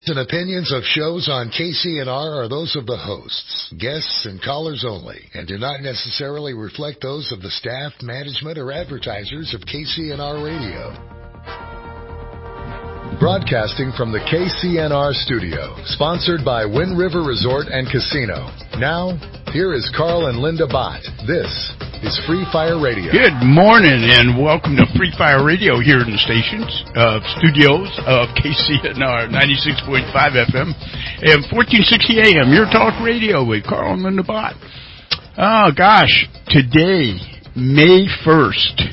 And opinions of shows on KCNR are those of the hosts, guests, and callers only, and do not necessarily reflect those of the staff, management, or advertisers of KCNR Radio. Broadcasting from the KCNR studio, sponsored by Wind River Resort and Casino. Now, here is Carl and Linda Bott. This is Free Fire Radio. Good morning and welcome to Free Fire Radio here in the studios of KCNR 96.5 FM and 1460 AM, your talk radio with Carl and Linda Bott. Oh gosh, today, May 1st.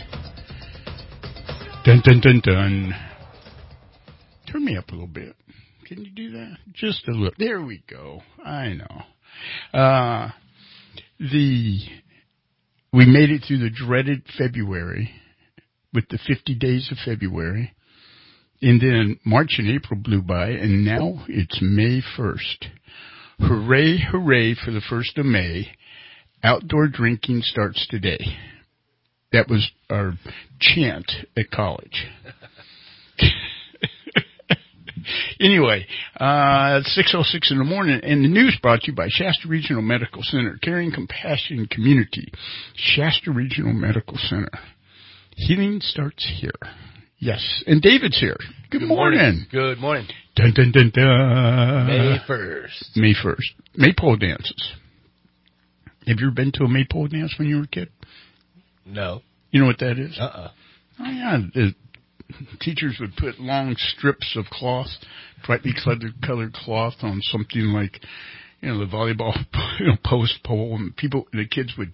Dun dun dun dun. Turn me up a little bit. Can you do that? Just a little. There we go. I know. We made it through the dreaded February with the 50 days of February. And then March and April blew by, and now it's May 1st. Hooray, hooray for the 1st of May. Outdoor drinking starts today. That was our chant at college. Anyway, it's 6:06 in the morning, and the news brought to you by Shasta Regional Medical Center, caring compassion community. Shasta Regional Medical Center. Healing starts here. Yes, and David's here. Good morning. Good morning. Dun dun dun dun. May 1st. May 1st. Maypole dances. Have you ever been to a maypole dance when you were a kid? No. You know what that is? Uh-uh. Oh yeah. Teachers would put long strips of cloth, brightly colored cloth, on something like, the volleyball, post pole, and the kids would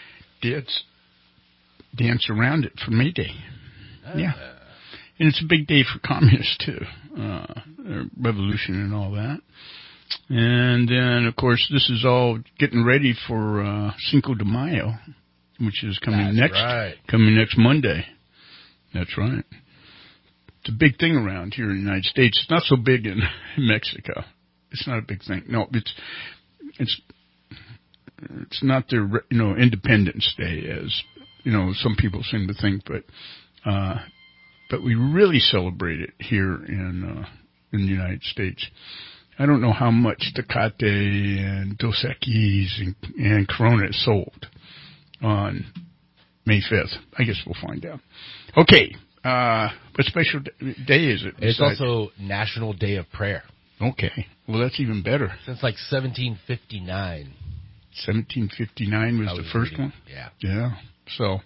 dance around it for May Day. Yeah, and it's a big day for communists too, revolution and all that. And then, of course, this is all getting ready for Cinco de Mayo, which is coming next Monday. That's right. It's a big thing around here in the United States. It's not so big in Mexico. It's not a big thing. No, it's not their Independence Day, as some people seem to think, but we really celebrate it here in the United States. I don't know how much Tecate and Dos Equis and Corona is sold on May 5th. I guess we'll find out. Okay. What special day is it? It's also National Day of Prayer. Okay. Well, that's even better. Since 1759. 1759 was the first one? Yeah. Yeah. So,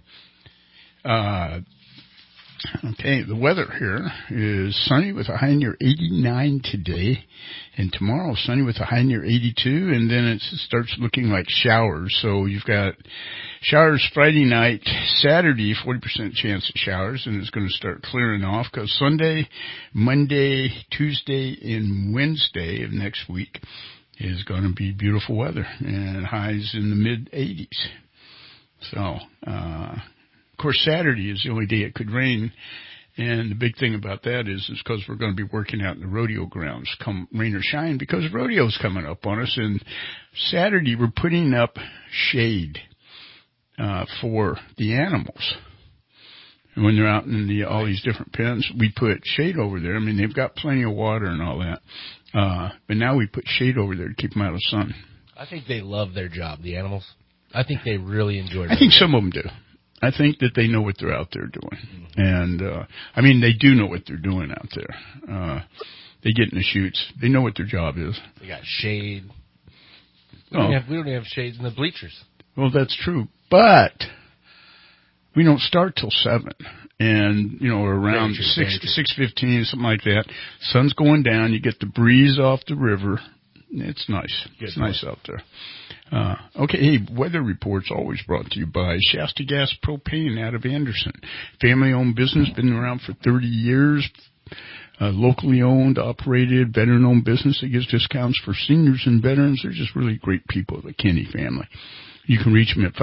okay, the weather here is sunny with a high near 89 today, and tomorrow sunny with a high near 82, and then it starts looking like showers. So you've got showers Friday night, Saturday, 40% chance of showers, and it's going to start clearing off because Sunday, Monday, Tuesday, and Wednesday of next week is going to be beautiful weather and highs in the mid-80s. So, of course, Saturday is the only day it could rain, and the big thing about that is because we're going to be working out in the rodeo grounds, come rain or shine, because rodeo's coming up on us, and Saturday we're putting up shade for the animals. And when they're out in all these different pens, we put shade over there. I mean, they've got plenty of water and all that, but now we put shade over there to keep them out of the sun. I think they love their job, the animals. I think they really enjoy it. I think some of them do. I think that they know what they're out there doing. And, they do know what they're doing out there. They get in the chutes. They know what their job is. They got shade. We don't even have shades in the bleachers. Well, that's true. But we don't start till 7. And, around 6:15, something like that. Sun's going down. You get the breeze off the river. It's nice. It's nice out there. Okay, hey, weather reports always brought to you by Shasta Gas Propane out of Anderson. Family-owned business, been around for 30 years. Locally owned, operated, veteran-owned business that gives discounts for seniors and veterans. They're just really great people, the Kenny family. You can reach them at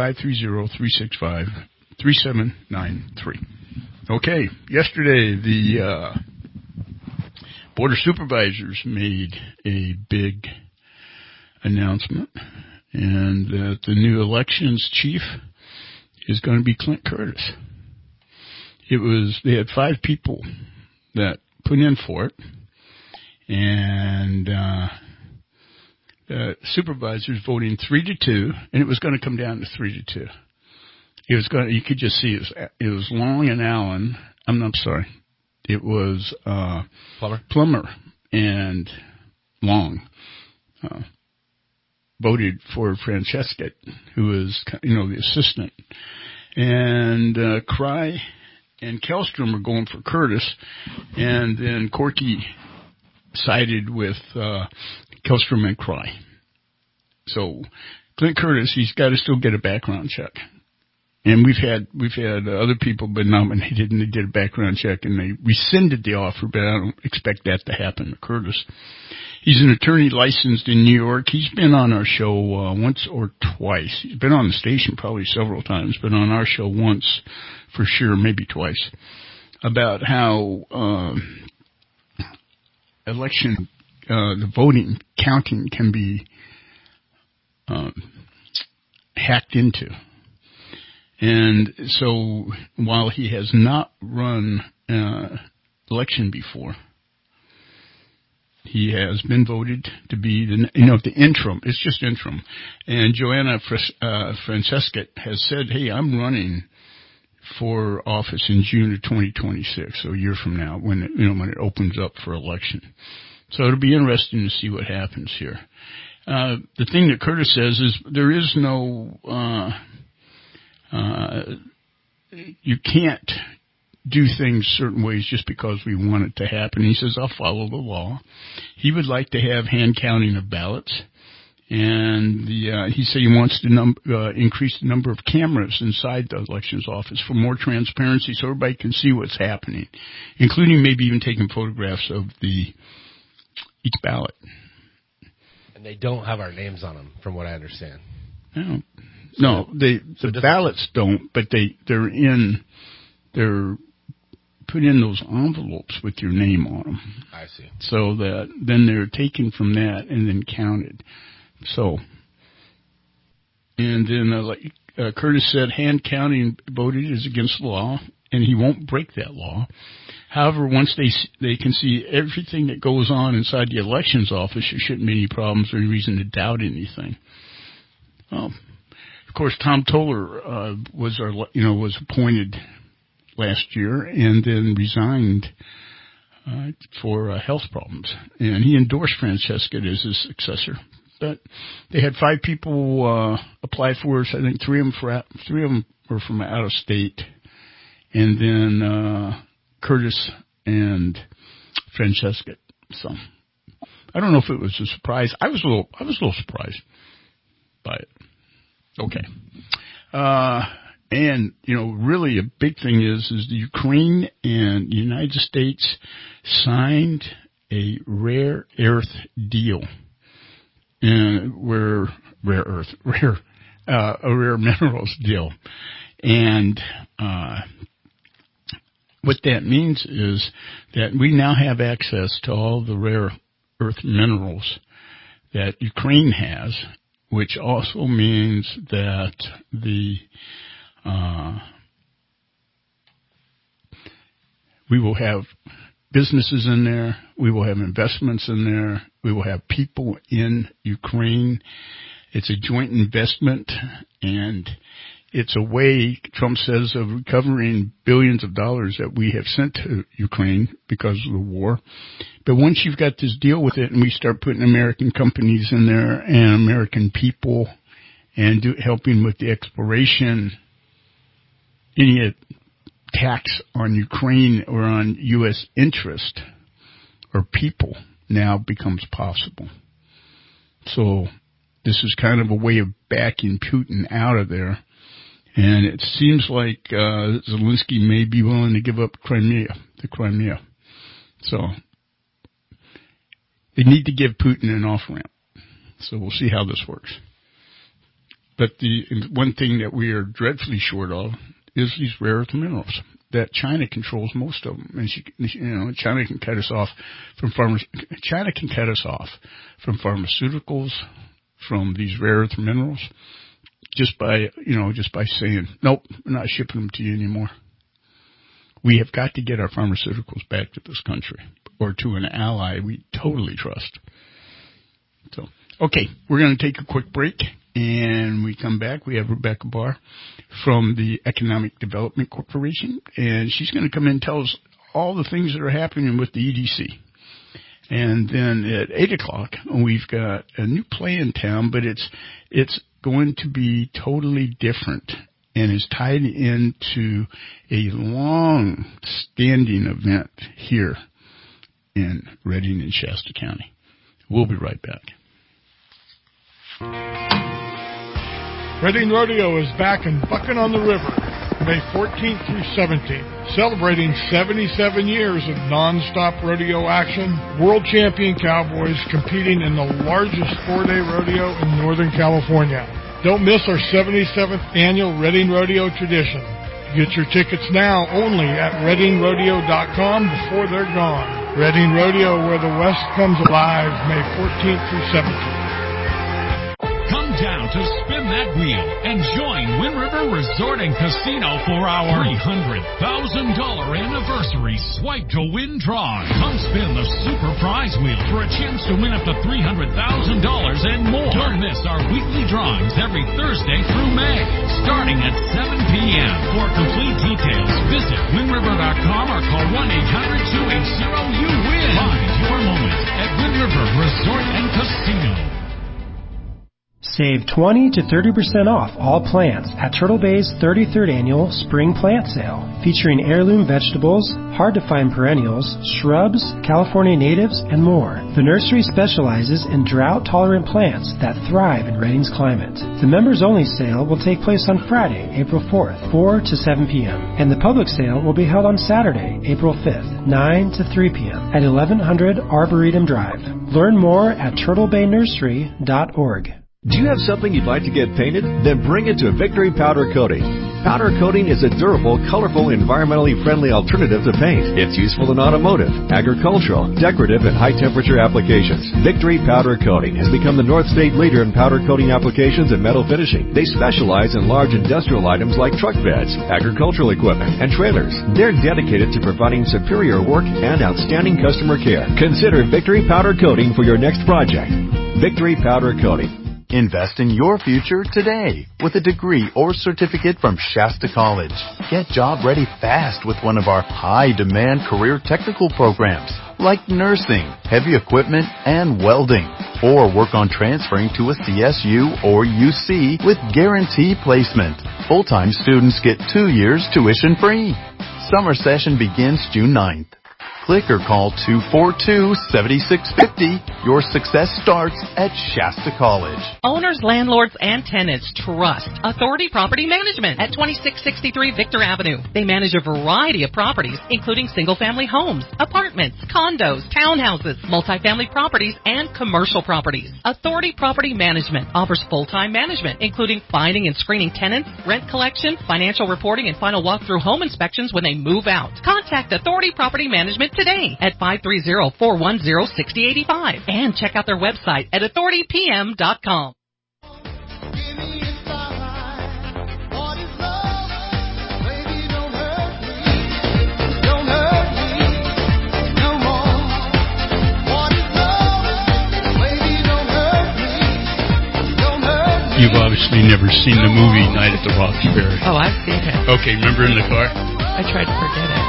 530-365-3793. Okay, yesterday the Board of Supervisors made a big announcement, and that the new elections chief is going to be Clint Curtis. They had 5 people that put in for it, and supervisors voting 3-2, and it was going to come down to 3-2. You could just see it was Long and Allen. I'm sorry. It was Plummer and Long voted for Francesca, who was, the assistant. And Cry and Kellstrom were going for Curtis, and then Corky sided with Kellstrom and Cry. So Clint Curtis, he's got to still get a background check. And we've had other people been nominated, and they did a background check, and they rescinded the offer, but I don't expect that to happen to Curtis. He's an attorney licensed in New York. He's been on our show once or twice. He's been on the station probably several times, but on our show once for sure, maybe twice, about how election, the voting, counting can be hacked into. And so while he has not run election before, he has been voted to be the interim. It's just interim. And Joanna Francesca has said, hey, I'm running for office in June of 2026, so a year from now, when it opens up for election. So it'll be interesting to see what happens here. The thing that Curtis says is there is no... you can't do things certain ways just because we want it to happen. He says, I'll follow the law. He would like to have hand counting of ballots. And he said he wants to increase the number of cameras inside the elections office for more transparency so everybody can see what's happening, including maybe even taking photographs of each ballot. And they don't have our names on them, from what I understand. No, the ballots don't, but they're put in those envelopes with your name on them. I see. So that then they're taken from that and then counted. So, and then Curtis said, hand counting voted is against the law, and he won't break that law. However, once they can see everything that goes on inside the elections office, there shouldn't be any problems or any reason to doubt anything. Well, of course, Tom Toller was appointed last year and then resigned for health problems, and he endorsed Francesca as his successor. But they had 5 people apply for us. I think 3 of them were from out of state, and then Curtis and Francesca. So I don't know if it was a surprise. I was a little surprised by it. Okay. And, really a big thing is the Ukraine and the United States signed a rare earth deal. And a rare minerals deal. And, what that means is that we now have access to all the rare earth minerals that Ukraine has, which also means that we will have businesses in there, we will have investments in there, we will have people in Ukraine. It's a joint investment, and it's a way, Trump says, of recovering billions of dollars that we have sent to Ukraine because of the war. But once you've got this deal with it and we start putting American companies in there and American people and helping with the exploration, any tax on Ukraine or on U.S. interest or people now becomes possible. So this is kind of a way of backing Putin out of there. And it seems like Zelensky may be willing to give up the Crimea. So they need to give Putin an off-ramp. So we'll see how this works. But the one thing that we are dreadfully short of is these rare earth minerals that China controls most of them. And China can cut us off from pharmaceuticals, from these rare earth minerals, just by saying, nope, we're not shipping them to you anymore. We have got to get our pharmaceuticals back to this country. or to an ally we totally trust. So, okay, we're going to take a quick break, and we come back. We have Rebecca Barr from the Economic Development Corporation, and she's going to come in and tell us all the things that are happening with the EDC. And then at 8 o'clock, we've got a new play in town, but it's going to be totally different and is tied into a long-standing event here in Redding and Shasta County. We'll be right back. Redding Rodeo is back in Bucking on the River, May 14th through 17th, celebrating 77 years of non-stop rodeo action. World champion cowboys competing in the largest 4-day rodeo in Northern California. Don't miss our 77th annual Redding Rodeo tradition. Get your tickets now only at ReddingRodeo.com before they're gone. Redding Rodeo, where the West comes alive, May 14th through 17th. Come down to spin that wheel and join Wind River Resort and Casino for our $300,000 anniversary Swipe to Win draw. Come spin the super prize wheel for a chance to win up to $300,000 and more. Don't miss our weekly drawings every Thursday through May, starting at 7 p.m. For complete details, visit WindRiver.com or call 1-800-280-YOU-WIN. Find your moment at Wind River Resort and Casino. Save 20 to 30% off all plants at Turtle Bay's 33rd Annual Spring Plant Sale, featuring heirloom vegetables, hard-to-find perennials, shrubs, California natives, and more. The nursery specializes in drought-tolerant plants that thrive in Redding's climate. The members-only sale will take place on Friday, April 4th, 4 to 7 p.m., and the public sale will be held on Saturday, April 5th, 9 to 3 p.m. at 1100 Arboretum Drive. Learn more at turtlebaynursery.org. Do you have something you'd like to get painted? Then bring it to Victory Powder Coating. Powder coating is a durable, colorful, environmentally friendly alternative to paint. It's useful in automotive, agricultural, decorative, and high-temperature applications. Victory Powder Coating has become the North State leader in powder coating applications and metal finishing. They specialize in large industrial items like truck beds, agricultural equipment, and trailers. They're dedicated to providing superior work and outstanding customer care. Consider Victory Powder Coating for your next project. Victory Powder Coating. Invest in your future today with a degree or certificate from Shasta College. Get job ready fast with one of our high-demand career technical programs like nursing, heavy equipment, and welding. Or work on transferring to a CSU or UC with guaranteed placement. Full-time students get 2 years tuition free. Summer session begins June 9th. Click or call 242-7650. Your success starts at Shasta College. Owners, landlords, and tenants trust Authority Property Management at 2663 Victor Avenue. They manage a variety of properties, including single-family homes, apartments, condos, townhouses, multifamily properties, and commercial properties. Authority Property Management offers full-time management, including finding and screening tenants, rent collection, financial reporting, and final walkthrough home inspections when they move out. Contact Authority Property Management today at 530-410-6085 and check out their website at authoritypm.com. You've obviously never seen the movie Night at the Roxbury. Oh, I've seen it. Okay, remember in the car? I tried to forget it.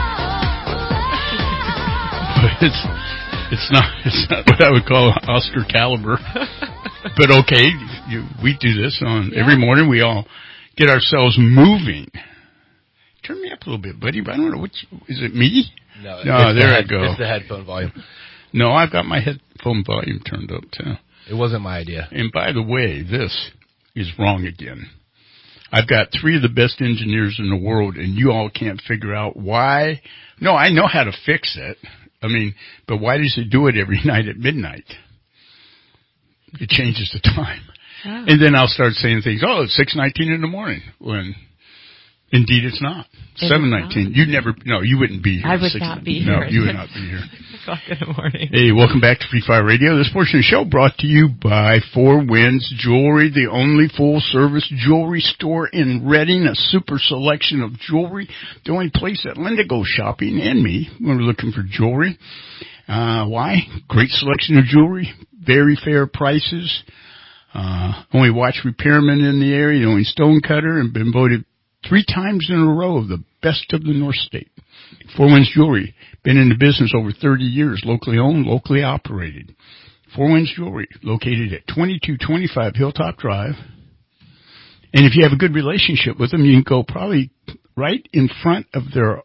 It's not what I would call Oscar caliber. But okay, we do this on every morning. We all get ourselves moving. Turn me up a little bit, buddy. I don't know is it me? No, there I go. It's the headphone volume. No, I've got my headphone volume turned up too. It wasn't my idea. And by the way, this is wrong again. I've got 3 of the best engineers in the world, and you all can't figure out why. No, I know how to fix it. I mean, but why does it do it every night at midnight? It changes the time. Oh. And then I'll start saying things, it's 6:19 in the morning. When, Indeed, it's not. 7:19. You wouldn't be here. I would not be here. No, you would not be here. 6 o'clock in the morning. Hey, welcome back to Free Fire Radio. This portion of the show brought to you by Four Winds Jewelry, the only full-service jewelry store in Reading, a super selection of jewelry, the only place that Linda goes shopping, and me, when we're looking for jewelry. Why? Great selection of jewelry, very fair prices, only watch repairman in the area, the only stone cutter, and been voted 3 times in a row of the best of the North State. Four Winds Jewelry, been in the business over 30 years, locally owned, locally operated. Four Winds Jewelry, located at 2225 Hilltop Drive. And if you have a good relationship with them, you can go probably right in front of their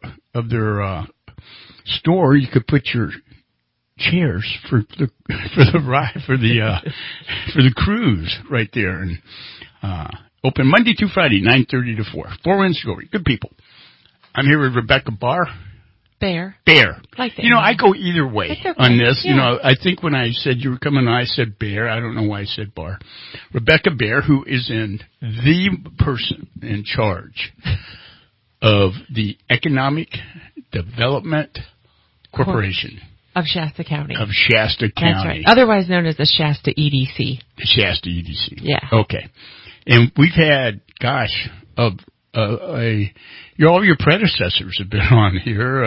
store. You could put your chairs for the cruise right there, and open Monday through Friday, 9:30 to 4. Four Winds Jewelry, good people. I'm here with Rebecca Bear. Like that. I go either way on this. Yeah. I think when I said you were coming on, I said Bear. I don't know why I said Bar. Rebecca Bear, who is the person in charge of the Economic Development Corporation. Of Shasta County. That's right. Otherwise known as the Shasta EDC. The Shasta EDC. Yeah. Okay. And we've had, all your predecessors have been on here.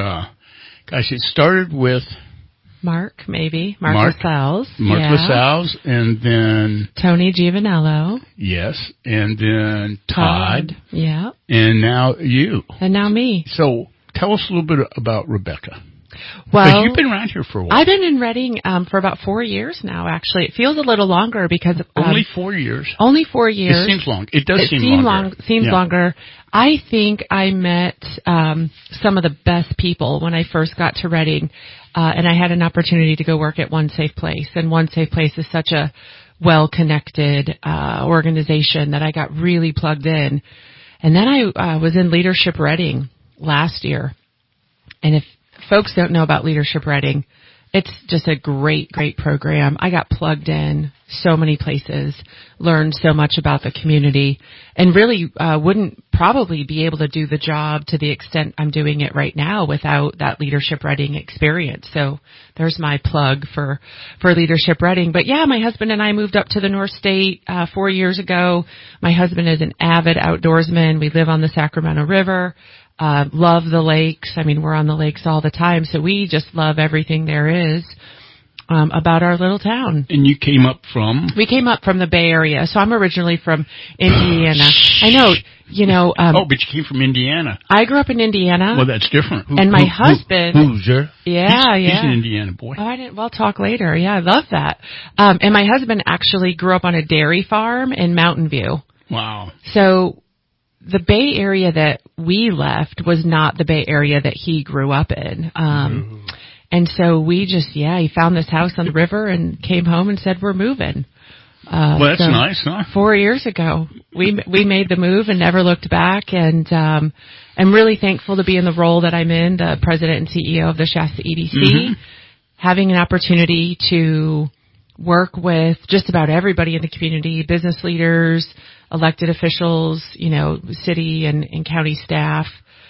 It started with Mark LaSalle's. Mark LaSalle's, and then Tony Giovanello. Yes, and then Todd. Yeah. And now you. And now me. So tell us a little bit about Rebecca. Well, because you've been around here for a while. I've been in Reading for about 4 years now, actually. It feels a little longer because... only 4 years? Only 4 years. It seems long. It does seem longer. Seems longer. I think I met some of the best people when I first got to Reading, and I had an opportunity to go work at One Safe Place. And One Safe Place is such a well-connected organization that I got really plugged in. And then I was in Leadership Reading last year. And if folks don't know about Leadership Reading, it's just a great, great program. I got plugged in so many places, learned so much about the community, and really wouldn't probably be able to do the job to the extent I'm doing it right now without that Leadership Reading experience. So there's my plug for Leadership Reading. But yeah, my husband and I moved up to the North State 4 years ago. My husband is an avid outdoorsman. We live on the Sacramento River. Love the lakes. I mean, we're on the lakes all the time, so we just love everything there is about our little town. And you came up from? We came up from the Bay Area, so I'm originally from Indiana. I know, but you came from Indiana. I grew up in Indiana. Well, that's different. And my husband... Hoosier. Yeah, He's an Indiana boy. Oh, we'll talk later. Yeah, I love that. And my husband actually grew up on a dairy farm in Mountain View. Wow. So... the Bay Area that we left was not the Bay Area that he grew up in. And so we just, he found this house on the river and came home and said, we're moving. Well, that's nice, huh? 4 years ago, we made the move and never looked back. And I'm really thankful to be in the role that I'm in, the president and CEO of the Shasta EDC, having an opportunity to work with just about everybody in the community, business leaders, elected officials, city and county staff,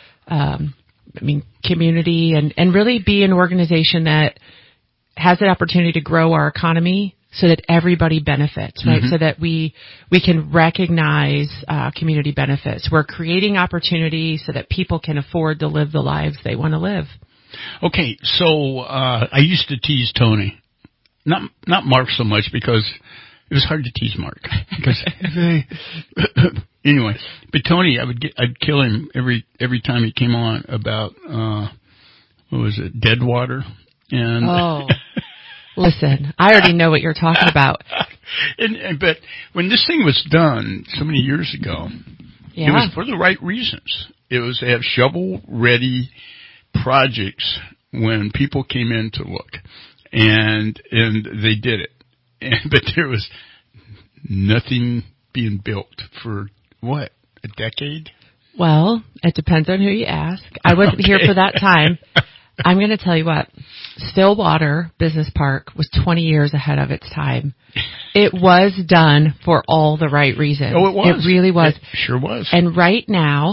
community, and really be an organization that has the opportunity to grow our economy so that everybody benefits, right? So that we can recognize community benefits. We're creating opportunity so that people can afford to live the lives they want to live. Okay, so I used to tease Tony. Not Mark so much because it was hard to tease Mark. Because anyway, but Tony, I'd kill him every time he came on about Deadwater and listen, I already know what you're talking about. But when this thing was done so many years ago, it was for the right reasons. It was to have shovel-ready projects when people came in to look. And they did it. But there was nothing being built for, what, a decade? Well, it depends on who you ask. I wasn't here for that time. I'm going to tell you what. Stillwater Business Park was 20 years ahead of its time. It was done for all the right reasons. Oh, it was. It really was. It sure was. And right now,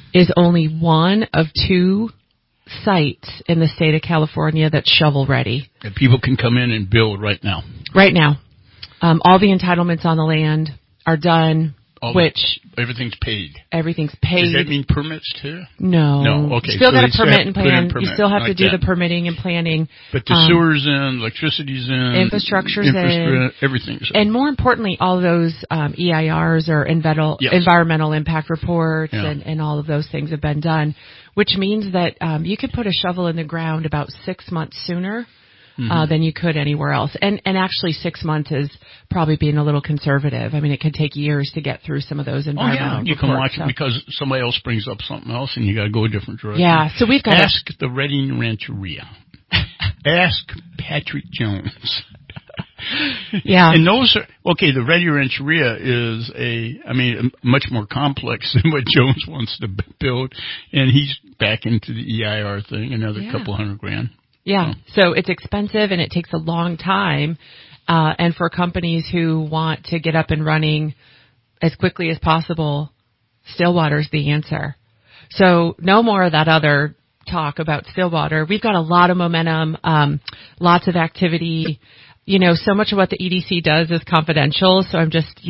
is only one of 2 sites in the state of California that's shovel ready. And people can come in and build right now. Right now. All the entitlements on the land are done, everything's paid. Everything's paid. Does that mean permits too? No. No, okay. You still got to permit and put in plan. permit You still have like to do that. the permitting and planning. But the sewer's in, electricity's in. Infrastructure's in. Everything's in. And more importantly, all those EIRs or environmental impact reports and all of those things have been done, which means that you can put a shovel in the ground about 6 months sooner than you could anywhere else. And actually 6 months is probably being a little conservative. I mean, it could take years to get through some of those environmental you can watch reports, it because somebody else brings up something else and you got to go a different direction. Yeah, so we've got Ask the Redding Rancheria. Ask Patrick Jones. Yeah. And those are, the Redding Rancheria is much more complex than what Jones wants to build. And he's back into the EIR thing, another couple $100,000. Yeah, so it's expensive and it takes a long time. And for companies who want to get up and running as quickly as possible, Stillwater's the answer. So no more of that other talk about Stillwater. We've got a lot of momentum, lots of activity. So much of what the EDC does is confidential. So I'm just,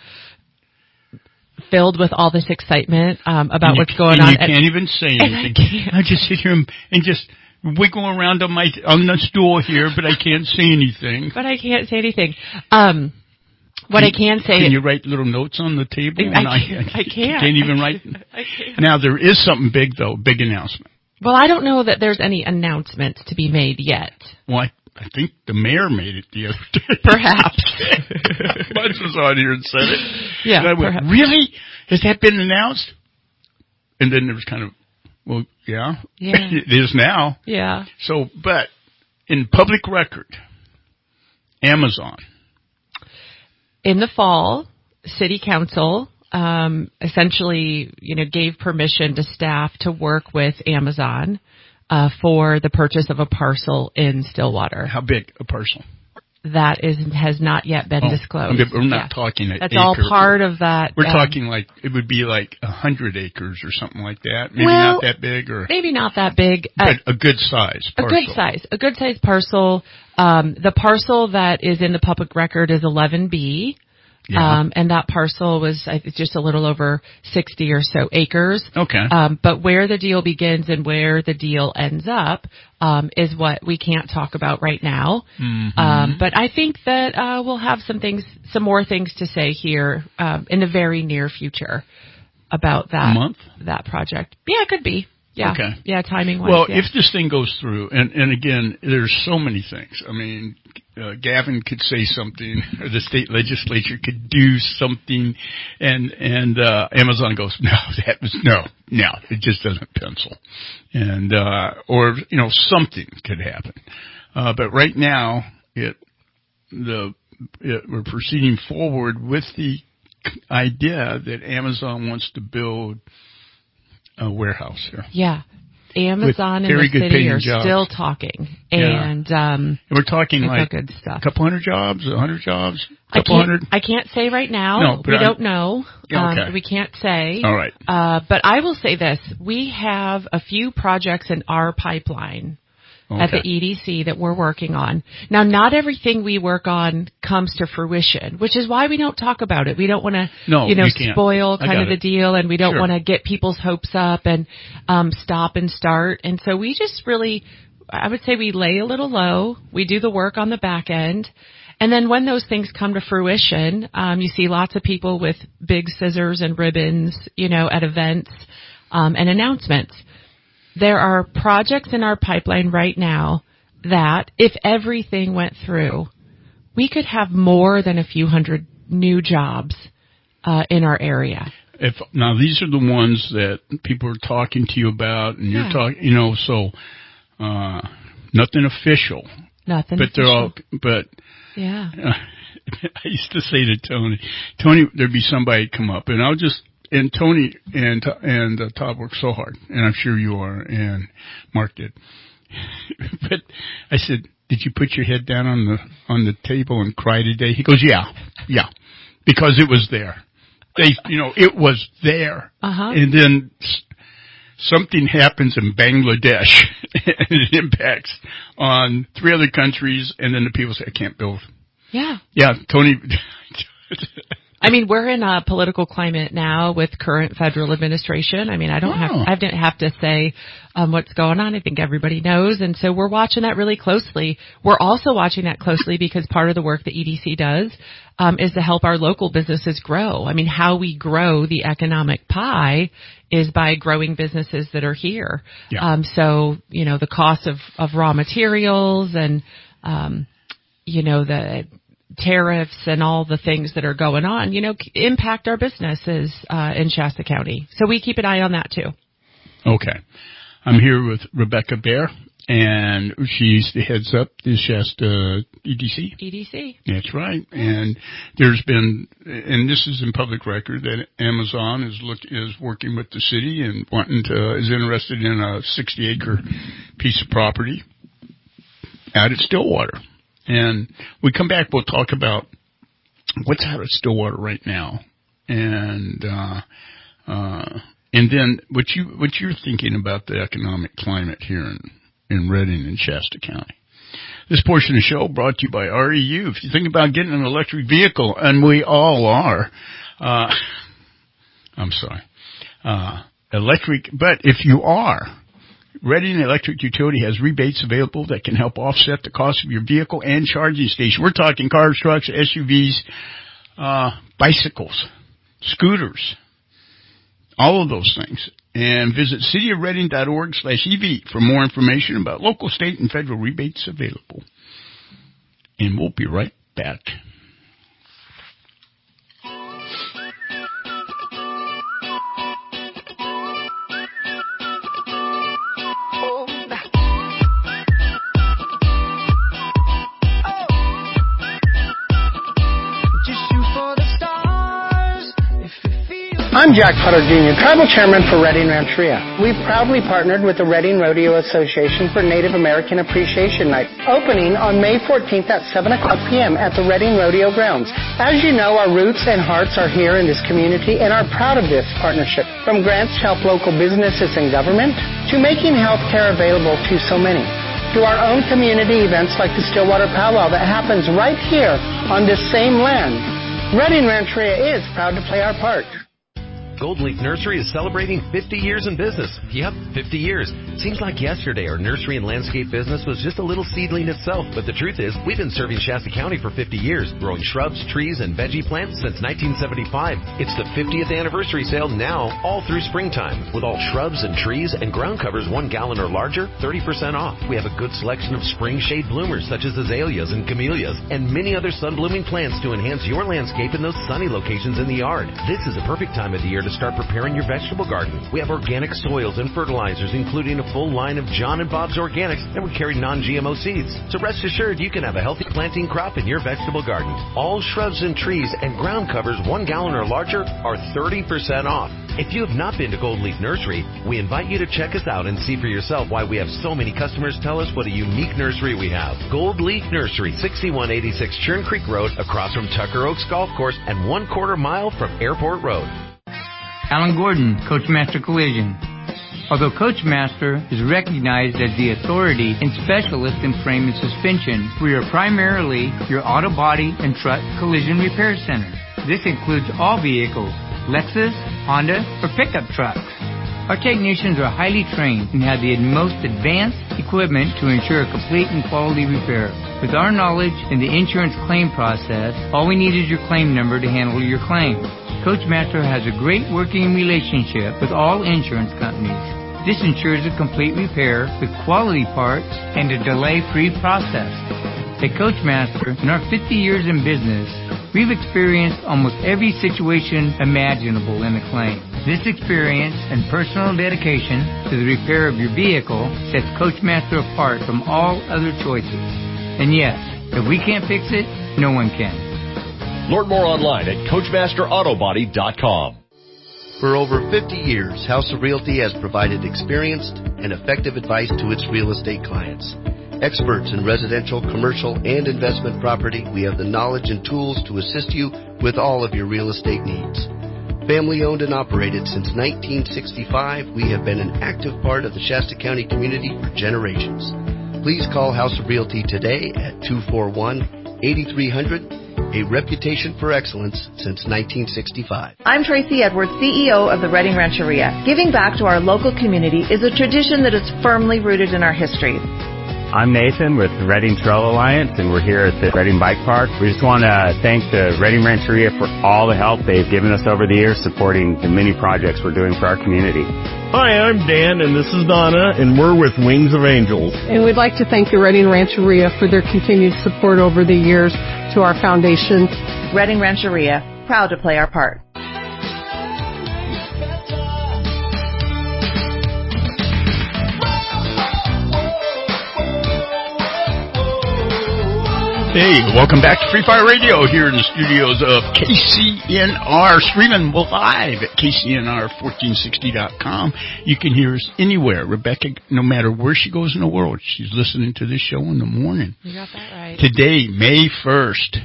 filled with all this excitement about what's going on. You can't even say anything. I just sit here and just wiggle around on the stool here, but I can't say anything. What I can say... Can you write little notes on the table? I can't. Can't even write... I can't. Now, there is something big, though, big announcement. Well, I don't know that there's any announcements to be made yet. Well, I think the mayor made it the other day. Perhaps. Butch was on here and said it. Yeah, and I went, really? Has that been announced? And then there was kind of... Well, yeah. It is now. Yeah. So, but in public record, Amazon. In the fall, City Council essentially, gave permission to staff to work with Amazon for the purchase of a parcel in Stillwater. How big a parcel? That has not yet been disclosed. We're not talking That's all part of that. We're talking it would be 100 acres or something like that. Maybe not that big, or maybe not that big. But a good size parcel. A good size parcel. The parcel that is in the public record is 11B. Yeah. And that parcel was just a little over 60 or so acres. Okay. But where the deal begins and where the deal ends up is what we can't talk about right now. Mm-hmm. But I think that we'll have some more things to say here in the very near future about that project. Yeah, it could be. Yeah. Okay. Yeah, timing-wise. Well, if this thing goes through, and again, there's so many things. I mean, Gavin could say something, or the state legislature could do something, and Amazon goes, no, it just doesn't pencil, and or something could happen. But right now, we're proceeding forward with the idea that Amazon wants to build a warehouse here. Yeah. Amazon and the city are still talking. And we're talking good stuff. A couple hundred jobs, 100 jobs, I can't say right now. No, we don't know. Okay. We can't say. All right. But I will say this. We have a few projects in our pipeline at the EDC that we're working on. Now, not everything we work on comes to fruition, which is why we don't talk about it. We don't want to, spoil kind of the deal, and we don't want to get people's hopes up and stop and start. And so we just really, I would say we lay a little low. We do the work on the back end. And then when those things come to fruition, you see lots of people with big scissors and ribbons, at events and announcements. There are projects in our pipeline right now that, if everything went through, we could have more than a few hundred new jobs in our area. Now, these are the ones that people are talking to you about, and you're talking, so nothing official. Nothing but official. Yeah. I used to say to Tony, there'd be somebody come up, and and Tony and Todd worked so hard, and I'm sure you are, and Mark did. But I said, "Did you put your head down on the table and cry today?" He goes, "Yeah, because it was there. It was there." Uh-huh. And then something happens in Bangladesh and it impacts on 3 other countries, and then the people say, I can't build. Yeah. Yeah, Tony. I mean, we're in a political climate now with current federal administration. I mean, I didn't have to say what's going on. I think everybody knows. And so we're watching that really closely. We're also watching that closely because part of the work that EDC does is to help our local businesses grow. I mean, how we grow the economic pie is by growing businesses that are here. Yeah. So, you know, the cost of raw materials and, you know, the tariffs and all the things that are going on, you know, impact our businesses in Shasta County. So we keep an eye on that too. Okay. I'm here with Rebecca Bear, and she's the heads up the Shasta EDC. EDC. That's right. And there's been, and this is in public record, that Amazon is working with the city and is interested in a 60-acre piece of property out at Stillwater. And we come back, we'll talk about what's out at Stillwater right now, and then what you're thinking about the economic climate here in Redding and Shasta County. This portion of the show brought to you by REU. If you think about getting an electric vehicle, and we all are, electric, but if you are, Redding Electric Utility has rebates available that can help offset the cost of your vehicle and charging station. We're talking cars, trucks, SUVs, bicycles, scooters, all of those things. And visit cityofredding.org/EV for more information about local, state, and federal rebates available. And we'll be right back. I'm Jack Putter Jr., Tribal Chairman for Redding Rancheria. We've proudly partnered with the Redding Rodeo Association for Native American Appreciation Night, opening on May 14th at 7 o'clock p.m. at the Redding Rodeo Grounds. As you know, our roots and hearts are here in this community and are proud of this partnership. From grants to help local businesses and government, to making health care available to so many, to our own community events like the Stillwater Powwow that happens right here on this same land. Redding Rancheria is proud to play our part. Gold Leaf Nursery is celebrating 50 years in business. Yep, 50 years. Seems like yesterday our nursery and landscape business was just a little seedling itself, but the truth is we've been serving Shasta County for 50 years, growing shrubs, trees, and veggie plants since 1975. It's the 50th anniversary sale now, all through springtime, with all shrubs and trees and ground covers 1 gallon or larger, 30% off. We have a good selection of spring shade bloomers such as azaleas and camellias, and many other sun-blooming plants to enhance your landscape in those sunny locations in the yard. This is a perfect time of the year to start preparing your vegetable garden. We have organic soils and fertilizers, including a full line of John and Bob's Organics, and we carry non-GMO seeds. So rest assured you can have a healthy planting crop in your vegetable garden. All shrubs and trees and ground covers 1 gallon or larger are 30% off. If you have not been to Gold Leaf Nursery, we invite you to check us out and see for yourself why we have so many customers tell us what a unique nursery we have. Gold Leaf Nursery, 6186 Churn Creek Road, across from Tucker Oaks Golf Course and 1/4 mile from Airport Road. Alan Gordon, Coachmaster Collision. Although Coachmaster is recognized as the authority and specialist in frame and suspension, we are primarily your auto body and truck collision repair center. This includes all vehicles, Lexus, Honda, or pickup trucks. Our technicians are highly trained and have the most advanced equipment to ensure a complete and quality repair. With our knowledge in the insurance claim process, all we need is your claim number to handle your claim. Coachmaster has a great working relationship with all insurance companies. This ensures a complete repair with quality parts and a delay-free process. At Coachmaster, in our 50 years in business, we've experienced almost every situation imaginable in a claim. This experience and personal dedication to the repair of your vehicle sets Coachmaster apart from all other choices. And yes, if we can't fix it, no one can. Learn more online at CoachmasterAutobody.com. For over 50 years, House of Realty has provided experienced and effective advice to its real estate clients. Experts in residential, commercial, and investment property, we have the knowledge and tools to assist you with all of your real estate needs. Family owned and operated since 1965, we have been an active part of the Shasta County community for generations. Please call House of Realty today at 241-8300, a reputation for excellence since 1965. I'm Tracy Edwards, CEO of the Redding Rancheria. Giving back to our local community is a tradition that is firmly rooted in our history. I'm Nathan with the Redding Trail Alliance, and we're here at the Redding Bike Park. We just want to thank the Redding Rancheria for all the help they've given us over the years supporting the many projects we're doing for our community. Hi, I'm Dan, and this is Donna, and we're with Wings of Angels. And we'd like to thank the Redding Rancheria for their continued support over the years to our foundation. Redding Rancheria, proud to play our part. Hey, welcome back to Free Fire Radio here in the studios of KCNR, streaming live at KCNR1460.com. You can hear us anywhere. Rebecca, no matter where she goes in the world, she's listening to this show in the morning. You got that right. Today, May 1st.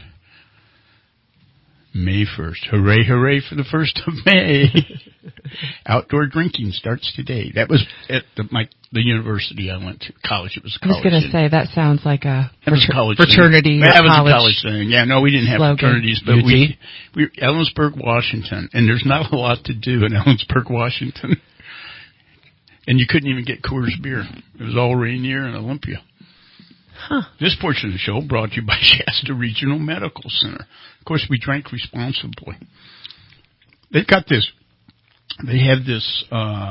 May 1st. Hooray, hooray for the 1st of May. Outdoor drinking starts today. That was at the university I went to. College. It was a college. I was going to say, that sounds like a college fraternity. That was college a college thing. Yeah, no, we didn't have slogan. fraternities, but we Ellensburg, Washington, and there's not a lot to do in Ellensburg, Washington. And you couldn't even get Coors beer. It was all Rainier and Olympia. Huh. This portion of the show brought to you by Shasta Regional Medical Center. Of course, we drank responsibly. They've got this. They have this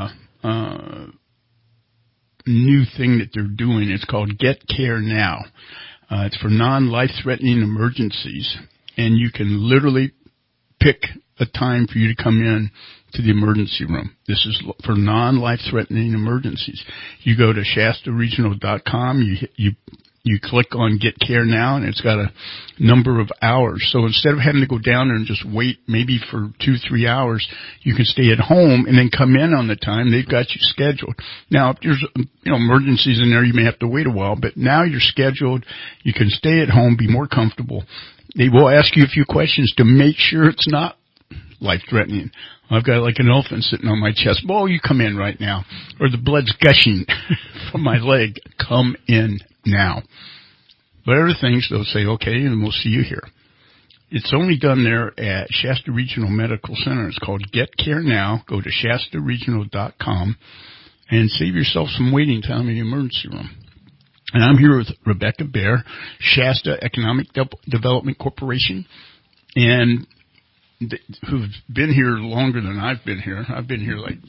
new thing that they're doing. It's called Get Care Now. It's for non-life-threatening emergencies, and you can literally pick a time for you to come in to the emergency room. This is for non-life-threatening emergencies. You go to ShastaRegional.com. You click on Get Care Now, and it's got a number of hours. So instead of having to go down there and just wait maybe for 2-3 hours, you can stay at home and then come in on the time. They've got you scheduled. Now, if there's emergencies in there, you may have to wait a while, but now you're scheduled. You can stay at home, be more comfortable. They will ask you a few questions to make sure it's not life-threatening. I've got like an elephant sitting on my chest. Oh, you come in right now. Or the blood's gushing from my leg. Come in now. But other things, they'll say, okay, and we'll see you here. It's only done there at Shasta Regional Medical Center. It's called Get Care Now. Go to ShastaRegional.com and save yourself some waiting time in the emergency room. And I'm here with Rebecca Baer, Shasta Economic Development Corporation, and who've been here longer than I've been here. I've been here like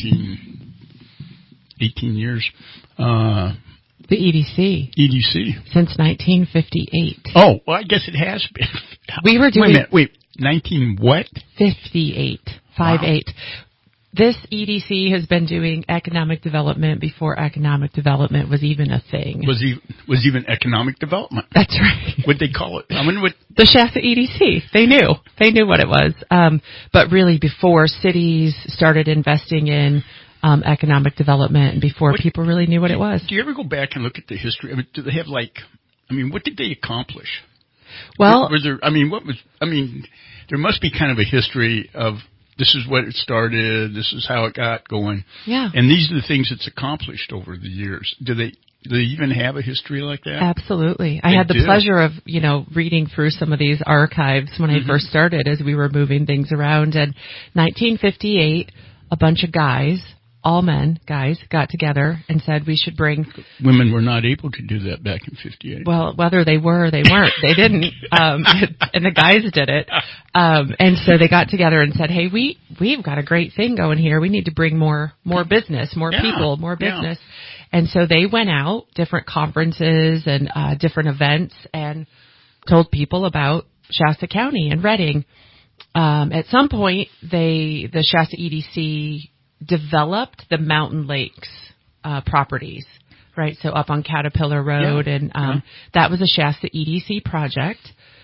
18 years. The EDC. Since 1958. Oh, well, I guess it has been. We were doing... Wait, 19 what? 58. 58. Wow. This EDC has been doing economic development before economic development was even a thing. Was even economic development. That's right. What'd they call it? The Shasta EDC. They knew what it was. But really before cities started investing in economic development and before people really knew what it was. Do you ever go back and look at the history? Do they have what did they accomplish? Well, there must be kind of a history of this is what it started, this is how it got going. Yeah. And these are the things it's accomplished over the years. Do they even have a history like that? Absolutely. I had the pleasure of, reading through some of these archives when I first started as we were moving things around. And 1958, a bunch of guys, all men, guys, got together and said we should bring... Women were not able to do that back in 58. Well, whether they were or they weren't, they didn't. And the guys did it. And so they got together and said, hey, we've got a great thing going here. We need to bring more business, more people, more business. Yeah. And so they went out, different conferences and different events, and told people about Shasta County and Redding. At some point, the Shasta EDC developed the Mountain Lakes properties, right? So up on Caterpillar Road, and that was a Shasta EDC project.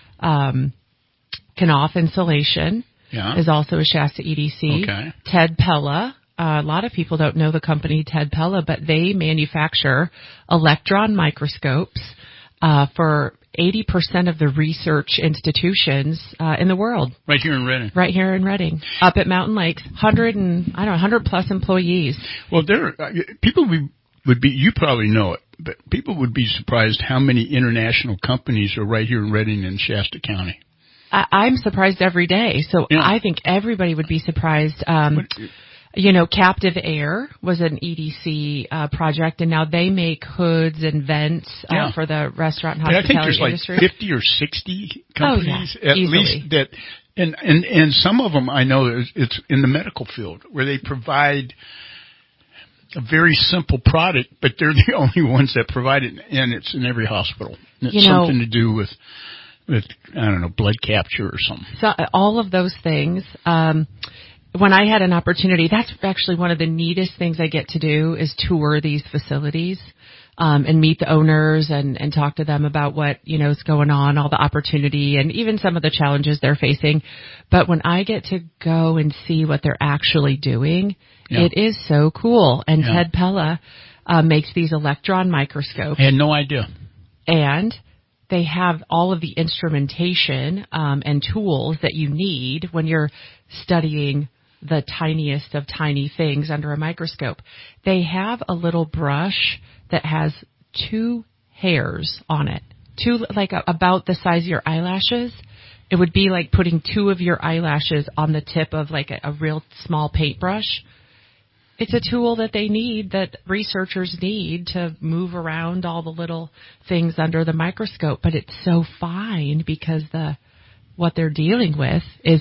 Knauf Insulation is also a Shasta EDC. Okay. Ted Pella. A lot of people don't know the company Ted Pella, but they manufacture electron microscopes for 80% of the research institutions in the world. Right here in Redding. Right here in Redding, up at Mountain Lakes, 100 plus employees. Well, people would be, you probably know it, but people would be surprised how many international companies are right here in Redding and Shasta County. I'm surprised every day. So yeah. I think everybody would be surprised. Captive Air was an EDC project, and now they make hoods and vents for the restaurant and hospitality industry. I think there's like 50 or 60 companies at least that, and some of them I know it's in the medical field where they provide a very simple product, but they're the only ones that provide it, and it's in every hospital. And it's something to do with I don't know, blood capture or something. So all of those things. When I had an opportunity, that's actually one of the neatest things I get to do is tour these facilities and meet the owners and talk to them about what, is going on, all the opportunity and even some of the challenges they're facing. But when I get to go and see what they're actually doing, it is so cool. And Ted Pella makes these electron microscopes. I had no idea. And they have all of the instrumentation and tools that you need when you're studying the tiniest of tiny things under a microscope. They have a little brush that has 2 hairs on it, about the size of your eyelashes. It would be like putting 2 of your eyelashes on the tip of like a real small paintbrush. It's a tool that they need, that researchers need to move around all the little things under the microscope. But it's so fine because what they're dealing with is,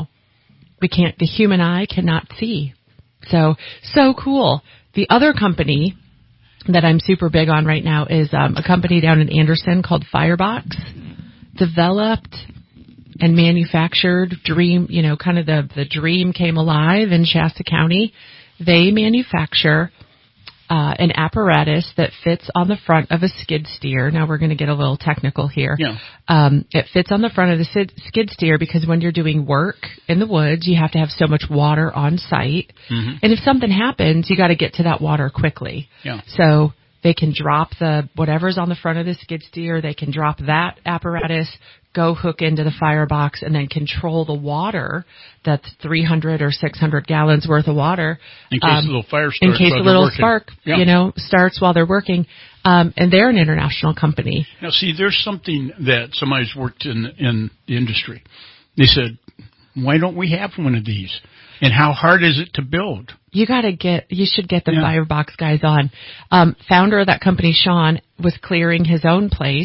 the human eye cannot see. So cool. The other company that I'm super big on right now is a company down in Anderson called Firebox. Developed and manufactured Dream, kind of the dream came alive in Shasta County. They manufacture an apparatus that fits on the front of a skid steer. Now we're going to get a little technical here. Yeah. It fits on the front of the skid steer because when you're doing work in the woods, you have to have so much water on site. Mm-hmm. And if something happens, you got to get to that water quickly. Yeah. So they can drop whatever's on the front of the skid steer. They can drop that apparatus, go hook into the firebox, and then control the water. That's 300 or 600 gallons worth of water. In case a little fire starts. In case a little spark, starts while they're working. And they're an international company. Now, see, there's something that somebody's worked in the industry. They said, why don't we have one of these? And how hard is it to build? You should get the Firebox guys on. Founder of that company, Sean, was clearing his own place.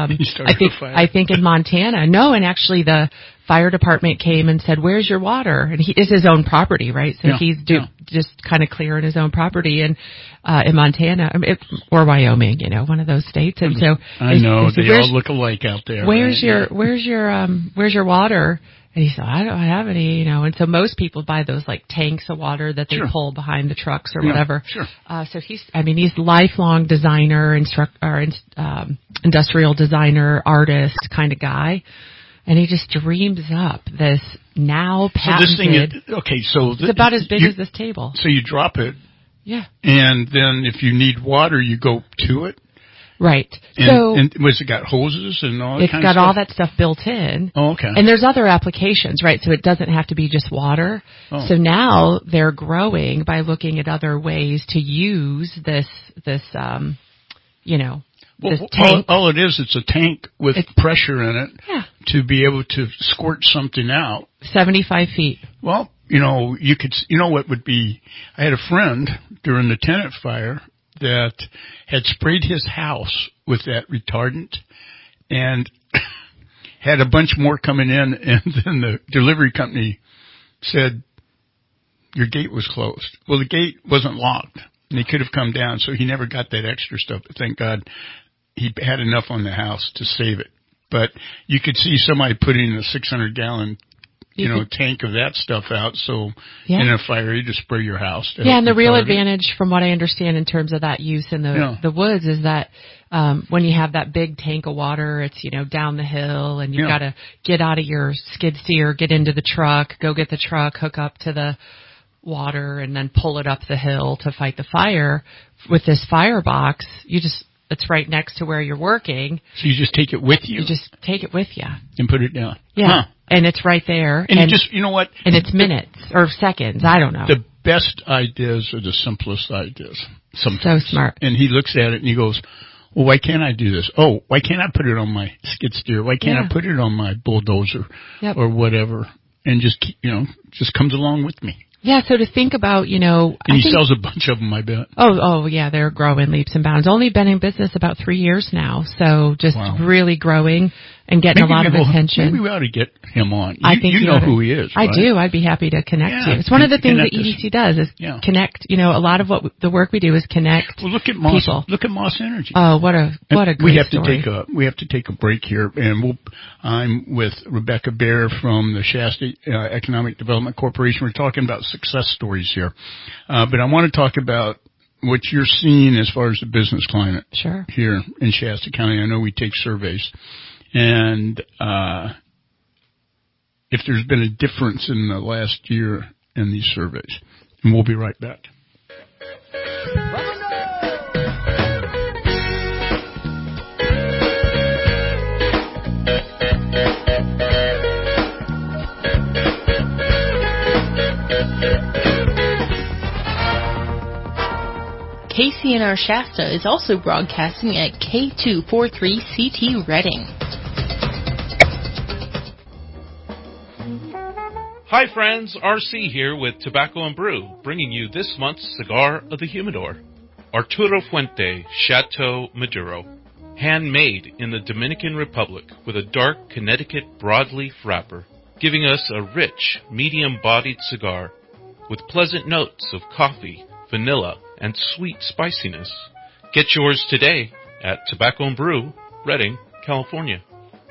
I think in Montana. No, and actually the fire department came and said, "Where's your water?" And it's his own property, right? So he's just kind of clearing his own property in Montana or Wyoming, one of those states. And so I know they all look alike out there. Where's your water? And he said, I don't have any, and so most people buy those like tanks of water that they pull behind the trucks or whatever. Sure. So he's lifelong designer, industrial designer, artist kind of guy. And he just dreams up this now patented. So this thing it's about as big as this table. So you drop it. Yeah. And then if you need water, you go to it. Right. And was it got hoses and all that kind of stuff? It's got all that stuff built in. Oh, okay. And there's other applications, right? So it doesn't have to be just water. Oh. So now they're growing by looking at other ways to use this tank. All it is, it's a tank with pressure in it to be able to squirt something out. 75 feet. Well, what would be, I had a friend during the Tenant fire that had sprayed his house with that retardant and had a bunch more coming in, and then the delivery company said, your gate was closed. Well, the gate wasn't locked, and they could have come down, so he never got that extra stuff. But thank God he had enough on the house to save it. But you could see somebody putting a 600-gallon tank of that stuff out. So in a fire, you just spray your house. And the real advantage, from what I understand in terms of that use in the woods, is that when you have that big tank of water, it's, down the hill, and you've got to get out of your skid steer, get into the truck, go get the truck, hook up to the water, and then pull it up the hill to fight the fire. With this Firebox, you just that's right next to where you're working. So you just take it with you? You just take it with you. And put it down. Yeah. Huh. And it's right there. And you know what? And it's minutes or seconds. I don't know. The best ideas are the simplest ideas. Sometimes. So smart. And he looks at it and he goes, well, why can't I do this? Oh, why can't I put it on my skid steer? Why can't I put it on my bulldozer or whatever? And just comes along with me. Yeah, so to think about, And he sells a bunch of them, I bet. Oh, yeah, they're growing leaps and bounds. Only been in business about 3 years now, so just really growing and getting a lot of attention. Maybe we ought to get him on. I think you know who he is, right? I do. I'd be happy to connect you. It's one of the things that EDC does is connect. A lot of the work we do is connect look at Moss, people. Look at Moss Energy. Oh, what a great story. We have to take a break here, and I'm with Rebecca Baer from the Shasta Economic Development Corporation. We're talking about success stories here. But I want to talk about what you're seeing as far as the business climate here in Shasta County. I know we take surveys. And if there's been a difference in the last year in these surveys. And we'll be right back. KCNR Shasta is also broadcasting at K243CT Redding. Hi friends, RC here with Tobacco and Brew, bringing you this month's Cigar of the Humidor. Arturo Fuente Chateau Maduro, handmade in the Dominican Republic with a dark Connecticut broadleaf wrapper, giving us a rich, medium-bodied cigar with pleasant notes of coffee, vanilla, and sweet spiciness. Get yours today at Tobacco and Brew, Redding, California.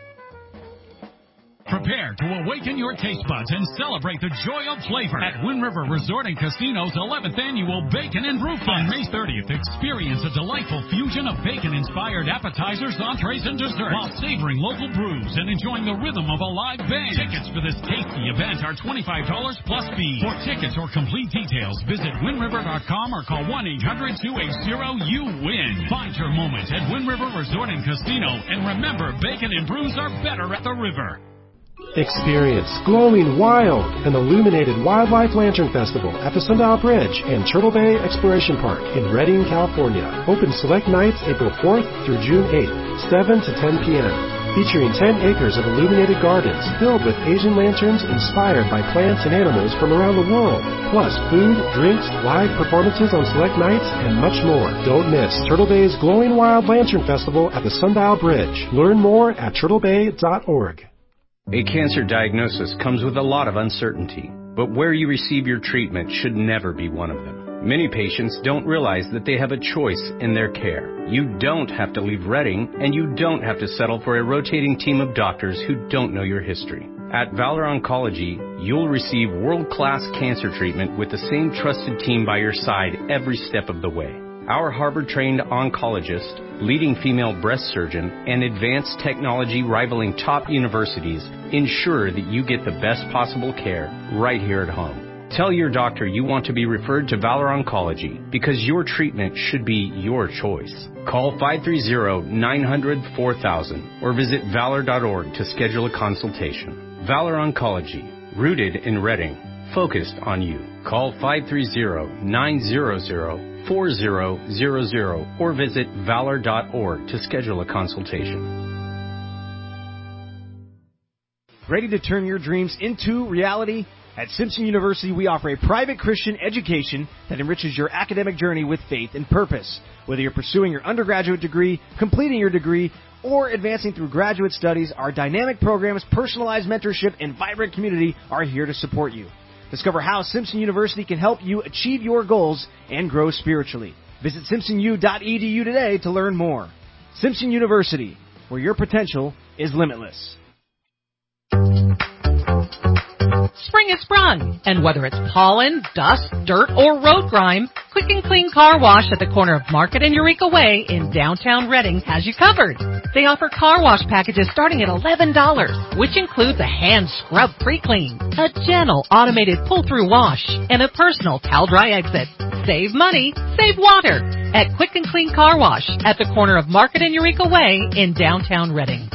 Prepare to awaken your taste buds and celebrate the joy of flavor at Wind River Resort and Casino's 11th Annual Bacon and Brew Fest. On May 30th, experience a delightful fusion of bacon-inspired appetizers, entrees, and desserts while savoring local brews and enjoying the rhythm of a live band. Tickets for this tasty event are $25 plus fee. For tickets or complete details, visit WindRiver.com or call 1-800-280-YOU-WIN. Find your moment at Wind River Resort and Casino, and remember, bacon and brews are better at the river. Experience Glowing Wild, an illuminated wildlife lantern festival at the Sundial Bridge and Turtle Bay Exploration Park in Redding, California. Open select nights April 4th through June 8th, 7 to 10 p.m. Featuring 10 acres of illuminated gardens filled with Asian lanterns inspired by plants and animals from around the world. Plus food, drinks, live performances on select nights, and much more. Don't miss Turtle Bay's Glowing Wild Lantern Festival at the Sundial Bridge. Learn more at turtlebay.org. A cancer diagnosis comes with a lot of uncertainty, but where you receive your treatment should never be one of them. Many patients don't realize that they have a choice in their care. You don't have to leave Redding, and you don't have to settle for a rotating team of doctors who don't know your history. At Valor Oncology, you'll receive world-class cancer treatment with the same trusted team by your side every step of the way. Our Harvard-trained oncologist, leading female breast surgeon, and advanced technology rivaling top universities ensure that you get the best possible care right here at home. Tell your doctor you want to be referred to Valor Oncology because your treatment should be your choice. Call 530-900-4000 or visit valor.org to schedule a consultation. Valor Oncology, rooted in Redding, focused on you. Call 530-900-4000 or visit valor.org to schedule a consultation. Ready to turn your dreams into reality? At Simpson University, we offer a private Christian education that enriches your academic journey with faith and purpose. Whether you're pursuing your undergraduate degree, completing your degree, or advancing through graduate studies, our dynamic programs, personalized mentorship, and vibrant community are here to support you. Discover how Simpson University can help you achieve your goals and grow spiritually. Visit simpsonu.edu today to learn more. Simpson University, where your potential is limitless. Spring has sprung, and whether it's pollen, dust, dirt, or road grime, Quick and Clean Car Wash at the corner of Market and Eureka Way in downtown Redding has you covered. They offer car wash packages starting at $11, which includes a hand scrub pre-clean, a gentle automated pull-through wash, and a personal towel dry exit. Save money, save water. at Quick and Clean Car Wash at the corner of Market and Eureka Way in downtown Reading.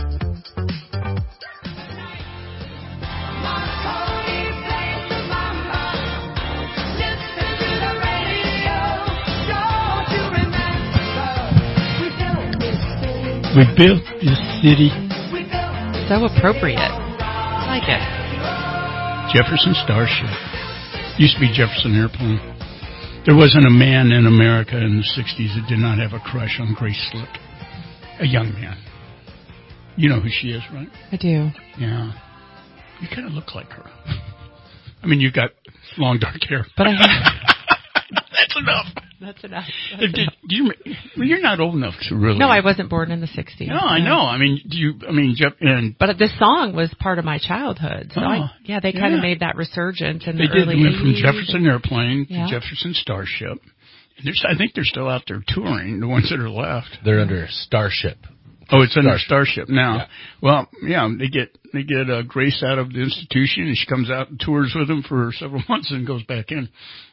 We built this city. So appropriate. I like it. Jefferson Starship. Used to be Jefferson Airplane. There wasn't a man in America in the 60s that did not have a crush on Grace Slick. A young man. You know who she is, right? I do. Yeah. You kind of look like her. I mean, you've got long dark hair. But I have... That's enough. That's enough. You're not old enough to really. No, I wasn't born in the 60s. No, I know. I mean, but this song was part of my childhood. So they kind of made that resurgence in the early 80s. They went from Jefferson Airplane to Jefferson Starship. And I think they're still out there touring, the ones that are left. They're under Starship. Oh, it's under Starship now. Yeah. Well, yeah, they get Grace out of the institution, and she comes out and tours with them for several months and goes back in.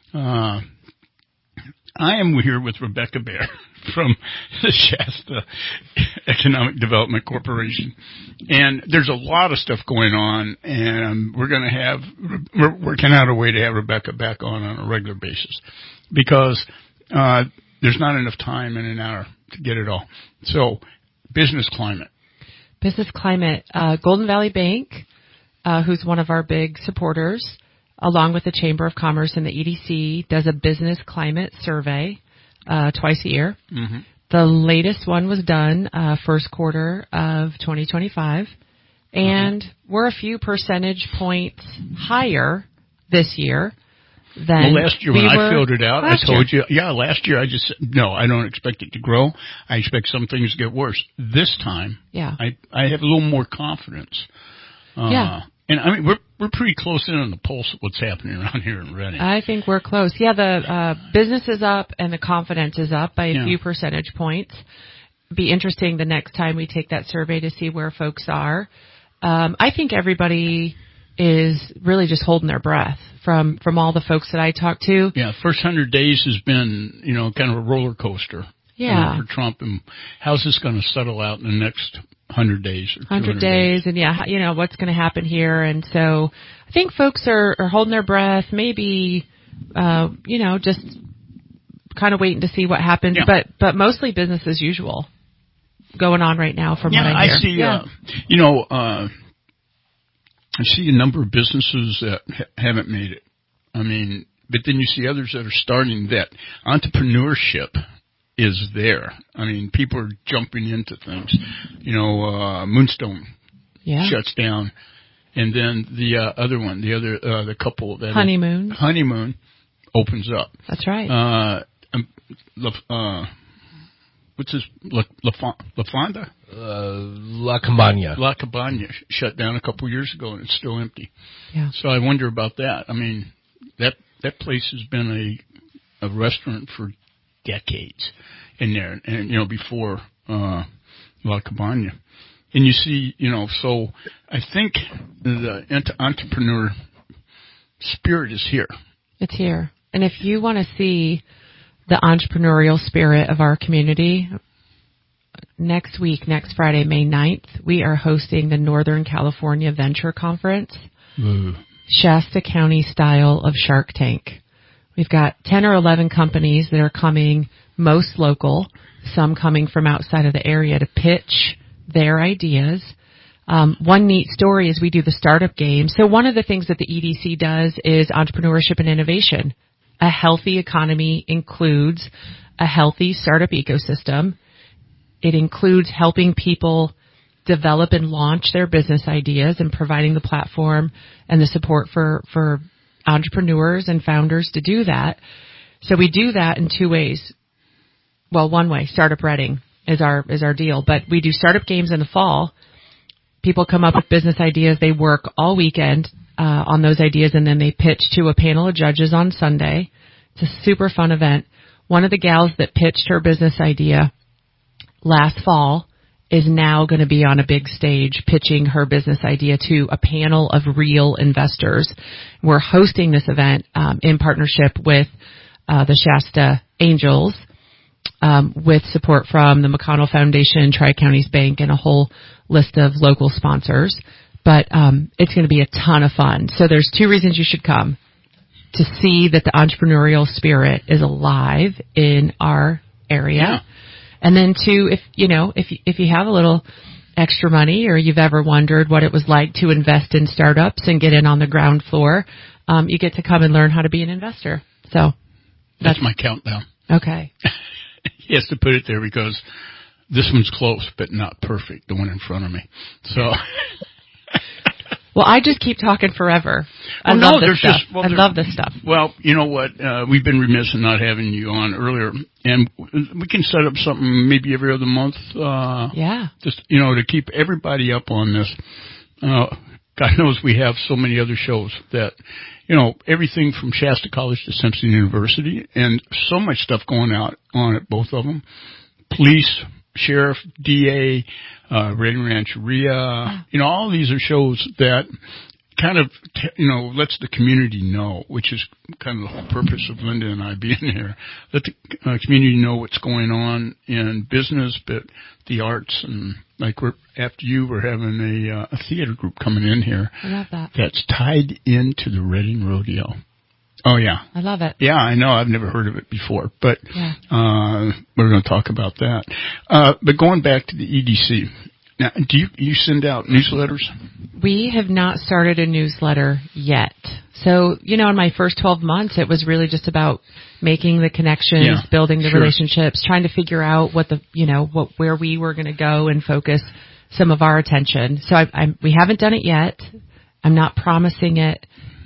I am here with Rebecca Baer from the Shasta Economic Development Corporation. And there's a lot of stuff going on, and we're working out a way to have Rebecca back on a regular basis because there's not enough time in an hour to get it all. So, business climate. Business climate. Golden Valley Bank, who's one of our big supporters, along with the Chamber of Commerce and the EDC, does a business climate survey twice a year. Mm-hmm. The latest one was done first quarter of 2025, and we're a few percentage points higher this year than last year when I filled it out. I told you, last year I just said, no, I don't expect it to grow. I expect some things to get worse. This time, I have a little more confidence. And I mean, we're pretty close in on the pulse of what's happening around here in Reading. I think we're close. Yeah, the business is up and the confidence is up by a few percentage points. Be interesting the next time we take that survey to see where folks are. I think everybody is really just holding their breath from all the folks that I talk to. Yeah, first 100 days has been, kind of a roller coaster. Yeah. For Trump, and how's this going to settle out in the next 100 days or 100 days, and what's going to happen here. And so I think folks are holding their breath, maybe, just kind of waiting to see what happens, but mostly business as usual going on right now from what I hear. I see a number of businesses that haven't made it. I mean, but then you see others that are starting that. Entrepreneurship is there. I mean, people are jumping into things. Moonstone shuts down, and then the other one, the couple that Honeymoon opens up. That's right. What's this? La Fonda? La Campagna. La Campagna shut down a couple years ago, and it's still empty. Yeah. So I wonder about that. I mean, that place has been a restaurant for decades in there, and before La Campagna. And you see, so I think the entrepreneur spirit is here. It's here. And if you want to see the entrepreneurial spirit of our community, next Friday, May 9th, we are hosting the Northern California Venture Conference, Shasta County style of Shark Tank. We've got 10 or 11 companies that are coming, most local, some coming from outside of the area to pitch their ideas. One neat story is we do the startup game. So one of the things that the EDC does is entrepreneurship and innovation. A healthy economy includes a healthy startup ecosystem. It includes helping people develop and launch their business ideas and providing the platform and the support for entrepreneurs and founders to do that. So we do that in two ways. Well, one way, Startup Reading is our deal, but we do startup games in the fall. People come up with business ideas. They work all weekend on those ideas, and then they pitch to a panel of judges on Sunday. It's a super fun event. One of the gals that pitched her business idea last fall is now going to be on a big stage pitching her business idea to a panel of real investors. We're hosting this event in partnership with the Shasta Angels. with support from the McConnell Foundation, Tri-Counties Bank, and a whole list of local sponsors. But it's going to be a ton of fun. So there's 2 reasons you should come: to see that the entrepreneurial spirit is alive in our area, and then 2, if you have a little extra money, or you've ever wondered what it was like to invest in startups and get in on the ground floor, you get to come and learn how to be an investor. So that's my countdown. Okay. He has to put it there because this one's close, but not perfect, the one in front of me. So. Well, I just keep talking forever. I love this stuff. Well, you know what? We've been remiss in not having you on earlier, and we can set up something maybe every other month. Just, to keep everybody up on this. God knows we have so many other shows that, everything from Shasta College to Simpson University, and so much stuff going on at both of them. Police, sheriff, DA, Redding Rancheria, all these are shows that kind of, lets the community know, which is kind of the whole purpose of Linda and I being here. Let the community know what's going on in business, but the arts, and after you, we're having a theater group coming in here. I love that. That's tied into the Redding Rodeo. Oh, yeah. I love it. Yeah, I know. I've never heard of it before, but we're going to talk about that. But going back to the EDC, now, do you send out newsletters? We have not started a newsletter yet. So, in my first 12 months, it was really just about making the connections, building the relationships, trying to figure out where we were going to go and focus some of our attention. So we haven't done it yet. I'm not promising it,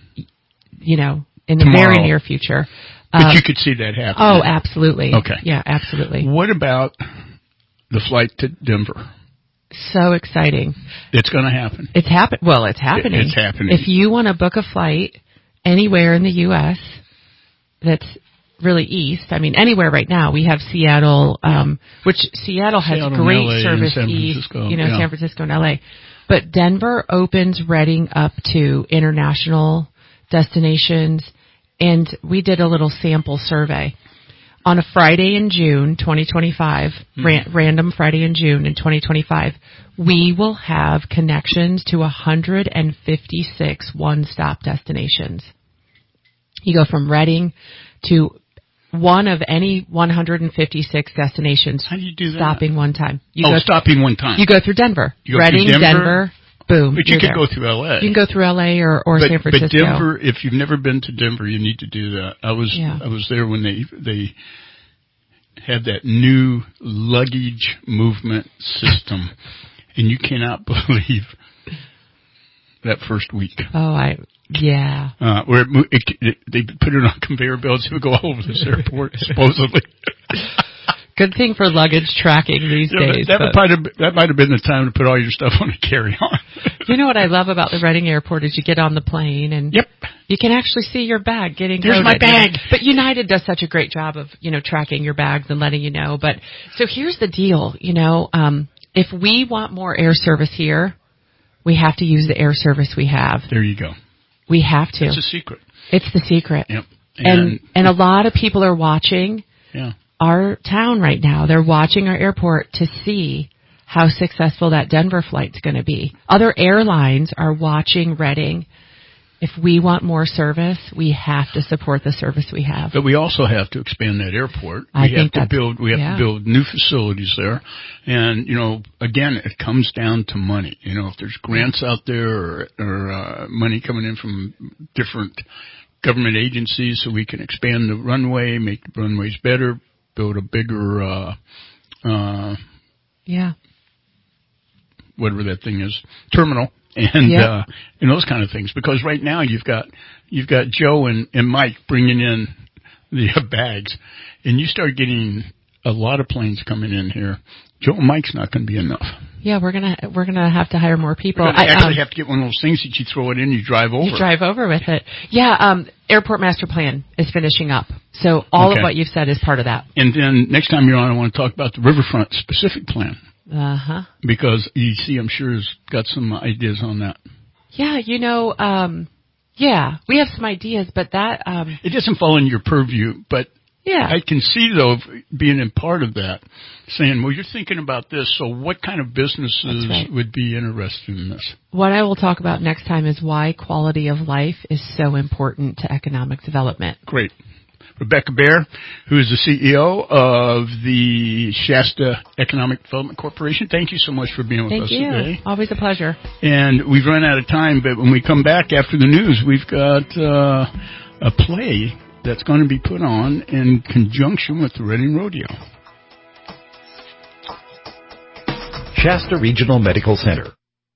in the very near future. But you could see that happening. Oh, absolutely. Okay. Yeah, absolutely. What about the flight to Denver? So exciting. It's going to happen. It's happening. Well, it's happening. It's happening. If you want to book a flight anywhere in the U.S. that's really east, anywhere right now, we have Seattle, which Seattle has great LA, service east, San Francisco and L.A. But Denver opens Redding up to international destinations, and we did a little sample survey. On a Friday in June 2025, random Friday in June in 2025, we will have connections to 156 one-stop destinations. You go from Redding to one of any 156 destinations. How do you do that? Stopping one time. Stopping one time. You go through Denver. Redding, Denver. Boom. But you could go through L.A. You can go through L.A. or San Francisco. But Denver, if you've never been to Denver, you need to do that. I was there when they had that new luggage movement system, and you cannot believe that first week. Where they put it on conveyor belts. It would go all over this airport, supposedly. Good thing for luggage tracking these days. That might have been the time to put all your stuff on a carry-on. You know what I love about the Redding Airport is you get on the plane and you can actually see your bag getting There's loaded. My bag. But United does such a great job of, tracking your bags and letting you know. But so here's the deal, if we want more air service here, we have to use the air service we have. There you go. We have to. It's a secret. It's the secret. Yep. And a lot of people are watching our town right now. They're watching our airport to see how successful that Denver flight's going to be. Other airlines are watching Redding. If we want more service, we have to support the service we have. But we also have to expand that airport. We have to build new facilities there. And, again, it comes down to money. If there's grants out there or money coming in from different government agencies so we can expand the runway, make the runways better, build a bigger, whatever that thing is, terminal. And those kind of things, because right now you've got Joe and Mike bringing in the bags, and you start getting a lot of planes coming in here. Joe and Mike's not going to be enough. Yeah, we're gonna have to hire more people. I actually have to get one of those things that you throw it in, you drive over. You drive over with it. Yeah, airport master plan is finishing up, so all of what you've said is part of that. And then next time you're on, I want to talk about the Riverfront specific plan. Because EDC, I'm sure, has got some ideas on that. Yeah, we have some ideas, but that it doesn't fall in your purview, but Yeah. I can see, though, being a part of that, saying, well, you're thinking about this, so what kind of businesses would be interested in this? What I will talk about next time is why quality of life is so important to economic development. Great. Rebecca Baer, who is the CEO of the Shasta Economic Development Corporation. Thank you so much for being with us today. Always a pleasure. And we've run out of time, but when we come back after the news, we've got a play that's going to be put on in conjunction with the Reading Rodeo. Shasta Regional Medical Center.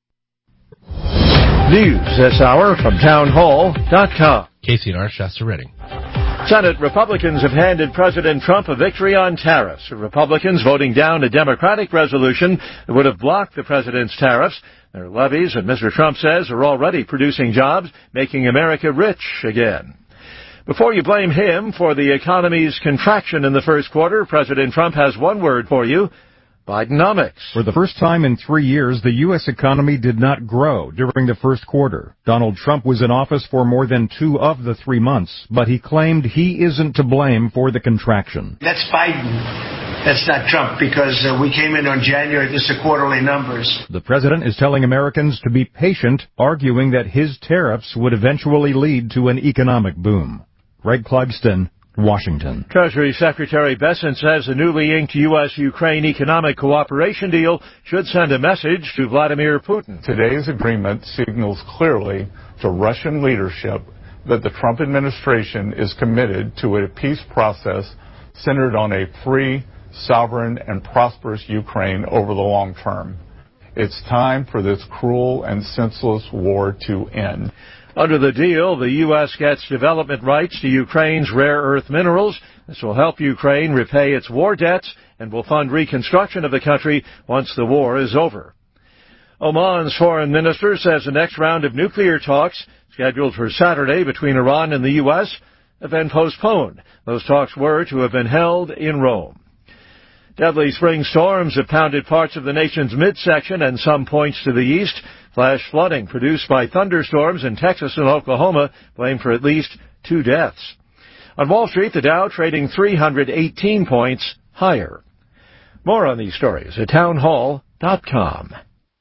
News this hour from townhall.com. KCNR, Shasta Reading. Senate Republicans have handed President Trump a victory on tariffs. Republicans voting down a Democratic resolution that would have blocked the president's tariffs. Their levies, that Mr. Trump says, are already producing jobs, making America rich again. Before you blame him for the economy's contraction in the first quarter, President Trump has one word for you: Bidenomics. For the first time in 3 years, the U.S. economy did not grow during the first quarter. Donald Trump was in office for more than 2 of the 3 months, but he claimed he isn't to blame for the contraction. That's Biden. That's not Trump, because we came in on January. This is quarterly numbers. The president is telling Americans to be patient, arguing that his tariffs would eventually lead to an economic boom. Greg Clugston, Washington. Treasury Secretary Bessent says the newly inked U.S.-Ukraine economic cooperation deal should send a message to Vladimir Putin. Today's agreement signals clearly to Russian leadership that the Trump administration is committed to a peace process centered on a free, sovereign, and prosperous Ukraine over the long term. It's time for this cruel and senseless war to end. Under the deal, the U.S. gets development rights to Ukraine's rare earth minerals. This will help Ukraine repay its war debts and will fund reconstruction of the country once the war is over. Oman's foreign minister says the next round of nuclear talks, scheduled for Saturday between Iran and the U.S., have been postponed. Those talks were to have been held in Rome. Deadly spring storms have pounded parts of the nation's midsection and some points to the east. Flash flooding produced by thunderstorms in Texas and Oklahoma blamed for at least 2 deaths. On Wall Street, the Dow trading 318 points higher. More on these stories at townhall.com.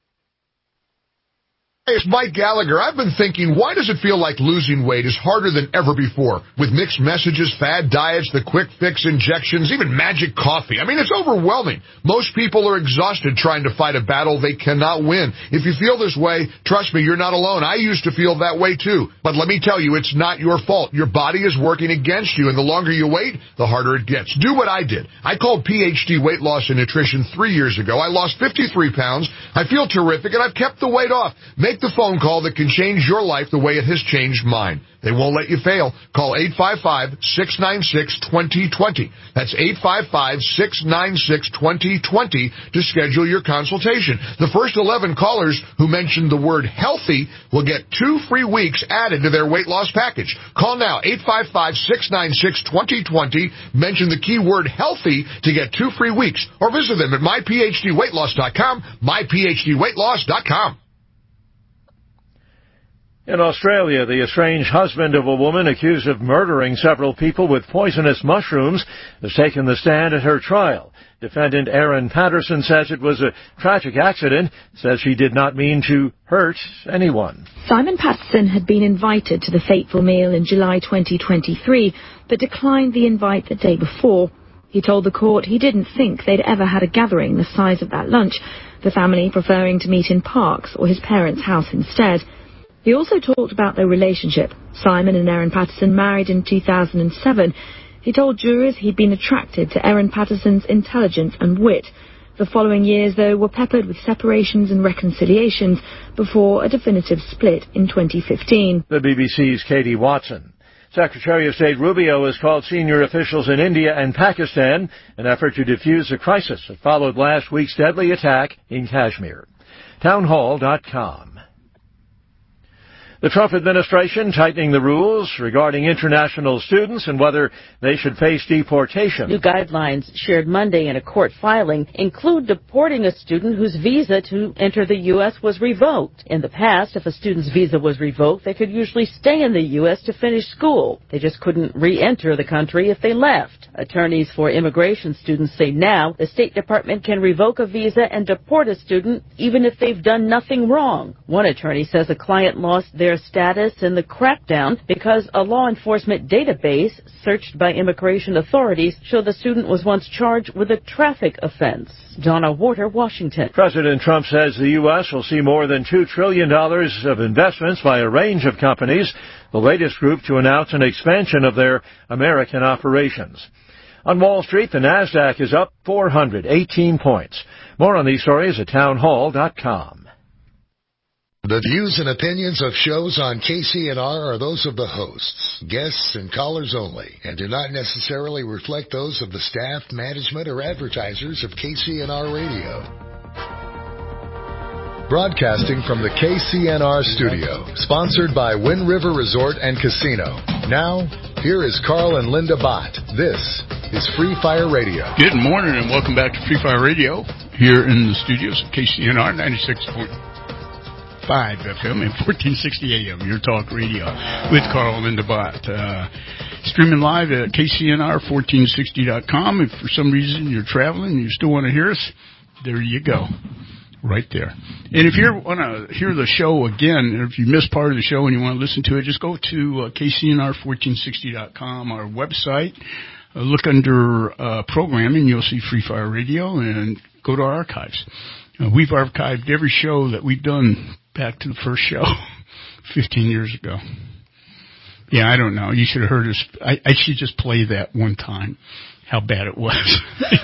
Hey, it's Mike Gallagher. I've been thinking, why does it feel like losing weight is harder than ever before? With mixed messages, fad diets, the quick fix injections, even magic coffee. I mean, it's overwhelming. Most people are exhausted trying to fight a battle they cannot win. If you feel this way, trust me, you're not alone. I used to feel that way too. But let me tell you, it's not your fault. Your body is working against you, and the longer you wait, the harder it gets. Do what I did. I called PhD Weight Loss and Nutrition 3 years ago. I lost 53 pounds. I feel terrific, and I've kept the weight off. Make the phone call that can change your life the way it has changed mine. They won't let you fail. Call 855-696-2020. That's 855-696-2020 to schedule your consultation. The first 11 callers who mentioned the word healthy will get 2 free weeks added to their weight loss package. Call now, 855-696-2020. Mention the keyword healthy to get 2 free weeks. Or visit them at myphdweightloss.com, myphdweightloss.com. In Australia, the estranged husband of a woman accused of murdering several people with poisonous mushrooms has taken the stand at her trial. Defendant Erin Patterson says it was a tragic accident, says she did not mean to hurt anyone. Simon Patterson had been invited to the fateful meal in July 2023, but declined the invite the day before. He told the court he didn't think they'd ever had a gathering the size of that lunch, the family preferring to meet in parks or his parents' house instead. He also talked about their relationship. Simon and Erin Patterson married in 2007. He told jurors he'd been attracted to Erin Patterson's intelligence and wit. The following years, though, were peppered with separations and reconciliations before a definitive split in 2015. The BBC's Katie Watson. Secretary of State Rubio has called senior officials in India and Pakistan in an effort to defuse the crisis that followed last week's deadly attack in Kashmir. Townhall.com. The Trump administration tightening the rules regarding international students and whether they should face deportation. New guidelines shared Monday in a court filing include deporting a student whose visa to enter the U.S. was revoked. In the past, if a student's visa was revoked, they could usually stay in the U.S. to finish school. They just couldn't re-enter the country if they left. Attorneys for immigration students say now the State Department can revoke a visa and deport a student even if they've done nothing wrong. One attorney says a client lost their status in the crackdown because a law enforcement database searched by immigration authorities showed the student was once charged with a traffic offense. Donna Warter, Washington. President Trump says the U.S. will see more than $2 trillion of investments by a range of companies, the latest group to announce an expansion of their American operations. On Wall Street, the Nasdaq is up 418 points. More on these stories at townhall.com. The views and opinions of shows on KCNR are those of the hosts, guests, and callers only, and do not necessarily reflect those of the staff, management, or advertisers of KCNR Radio. Broadcasting from the KCNR studio, sponsored by Wind River Resort and Casino. Now, here is Carl and Linda Bott. This is Free Fire Radio. Good morning and welcome back to Free Fire Radio here in the studios of KCNR 96.5 FM and 1460 AM, your talk radio with Carl and Linda Bott. Streaming live at KCNR1460.com. If for some reason you're traveling and you still want to hear us, there you go. Right there. And if you want to hear the show again, or if you missed part of the show and you want to listen to it, just go to KCNR1460.com, our website. Look under programming. You'll see Free Fire Radio and go to our archives. We've archived every show that we've done back to the first show 15 years ago. Yeah, I don't know. You should have heard us. I should just play that one time. How bad it was.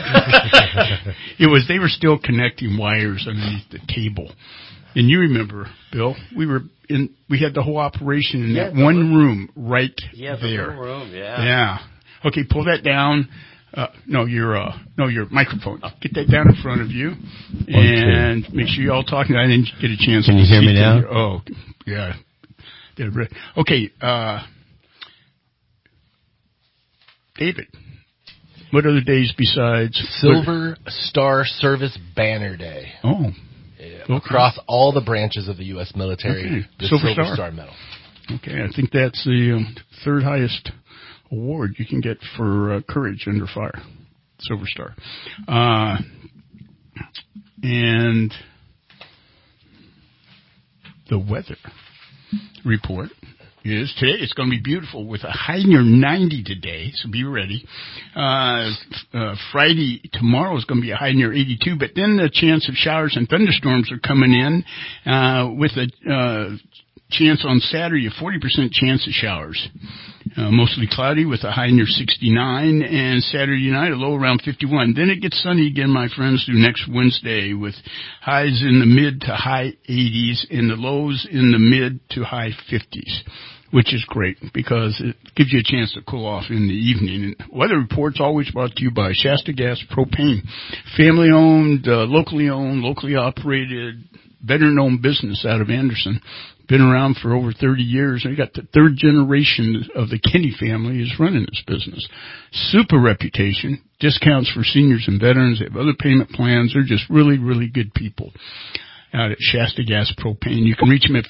They were still connecting wires underneath the table. And you remember, Bill, we had the whole operation in that one room right there. The room, Yeah. Okay, pull that down. Your microphone. Get that down in front of you. And make sure you're all talking. I didn't get a chance. Can you hear me now? Oh, yeah. Okay, David. What other days besides Silver Star Service Banner Day? Oh, across all the branches of the U.S. military, the Silver Star Medal. Okay, I think that's the third highest award you can get for courage under fire, Silver Star. And the weather report is today it's going to be beautiful with a high near 90 today, so be ready. Friday, tomorrow is going to be a high near 82, but then the chance of showers and thunderstorms are coming in with a chance on Saturday, a 40% chance of showers. Mostly cloudy with a high near 69, and Saturday night a low around 51. Then it gets sunny again, my friends, through next Wednesday with highs in the mid to high 80s and the lows in the mid to high 50s, which is great because it gives you a chance to cool off in the evening. And weather reports always brought to you by Shasta Gas Propane, family-owned, locally operated, veteran-owned business out of Anderson. Been around for over 30 years. They got the third generation of the Kenny family is running this business. Super reputation, discounts for seniors and veterans. They have other payment plans. They're just really, really good people out at Shasta Gas Propane. You can reach them at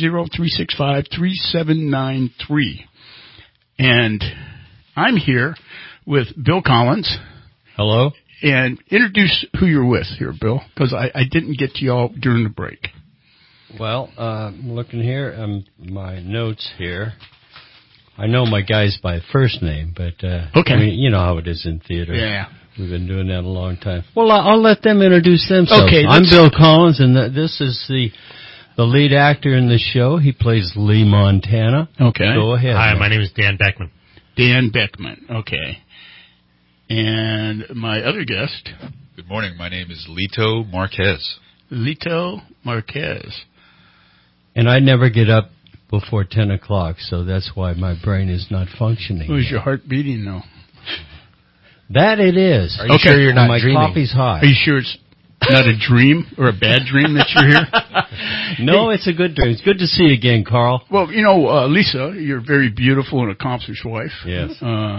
530-365-3793. And I'm here with Bill Collins. Hello. And introduce who you're with here, Bill, because I didn't get to y'all during the break. Well, looking here, my notes here. I know my guys by first name, but okay. I mean, you know how it is in theater. Yeah. We've been doing that a long time. Well, I'll let them introduce themselves. Okay, I'm Bill Collins, and this is the lead actor in the show. He plays Lee Montana. Okay. Go ahead. Hi, my name is Dan Beckman. Dan Beckman. Okay. And my other guest. Good morning. My name is Lito Marquez. Lito Marquez. And I never get up before 10 o'clock, so that's why my brain is not functioning. Is your heart beating, though? That it is. Are you sure you're not my dreaming? coffee's hot. Are you sure it's... not a dream or a bad dream that you're here? No, it's a good dream. It's good to see you again, Carl. Well, Lisa, you're a very beautiful and accomplished wife. Yes.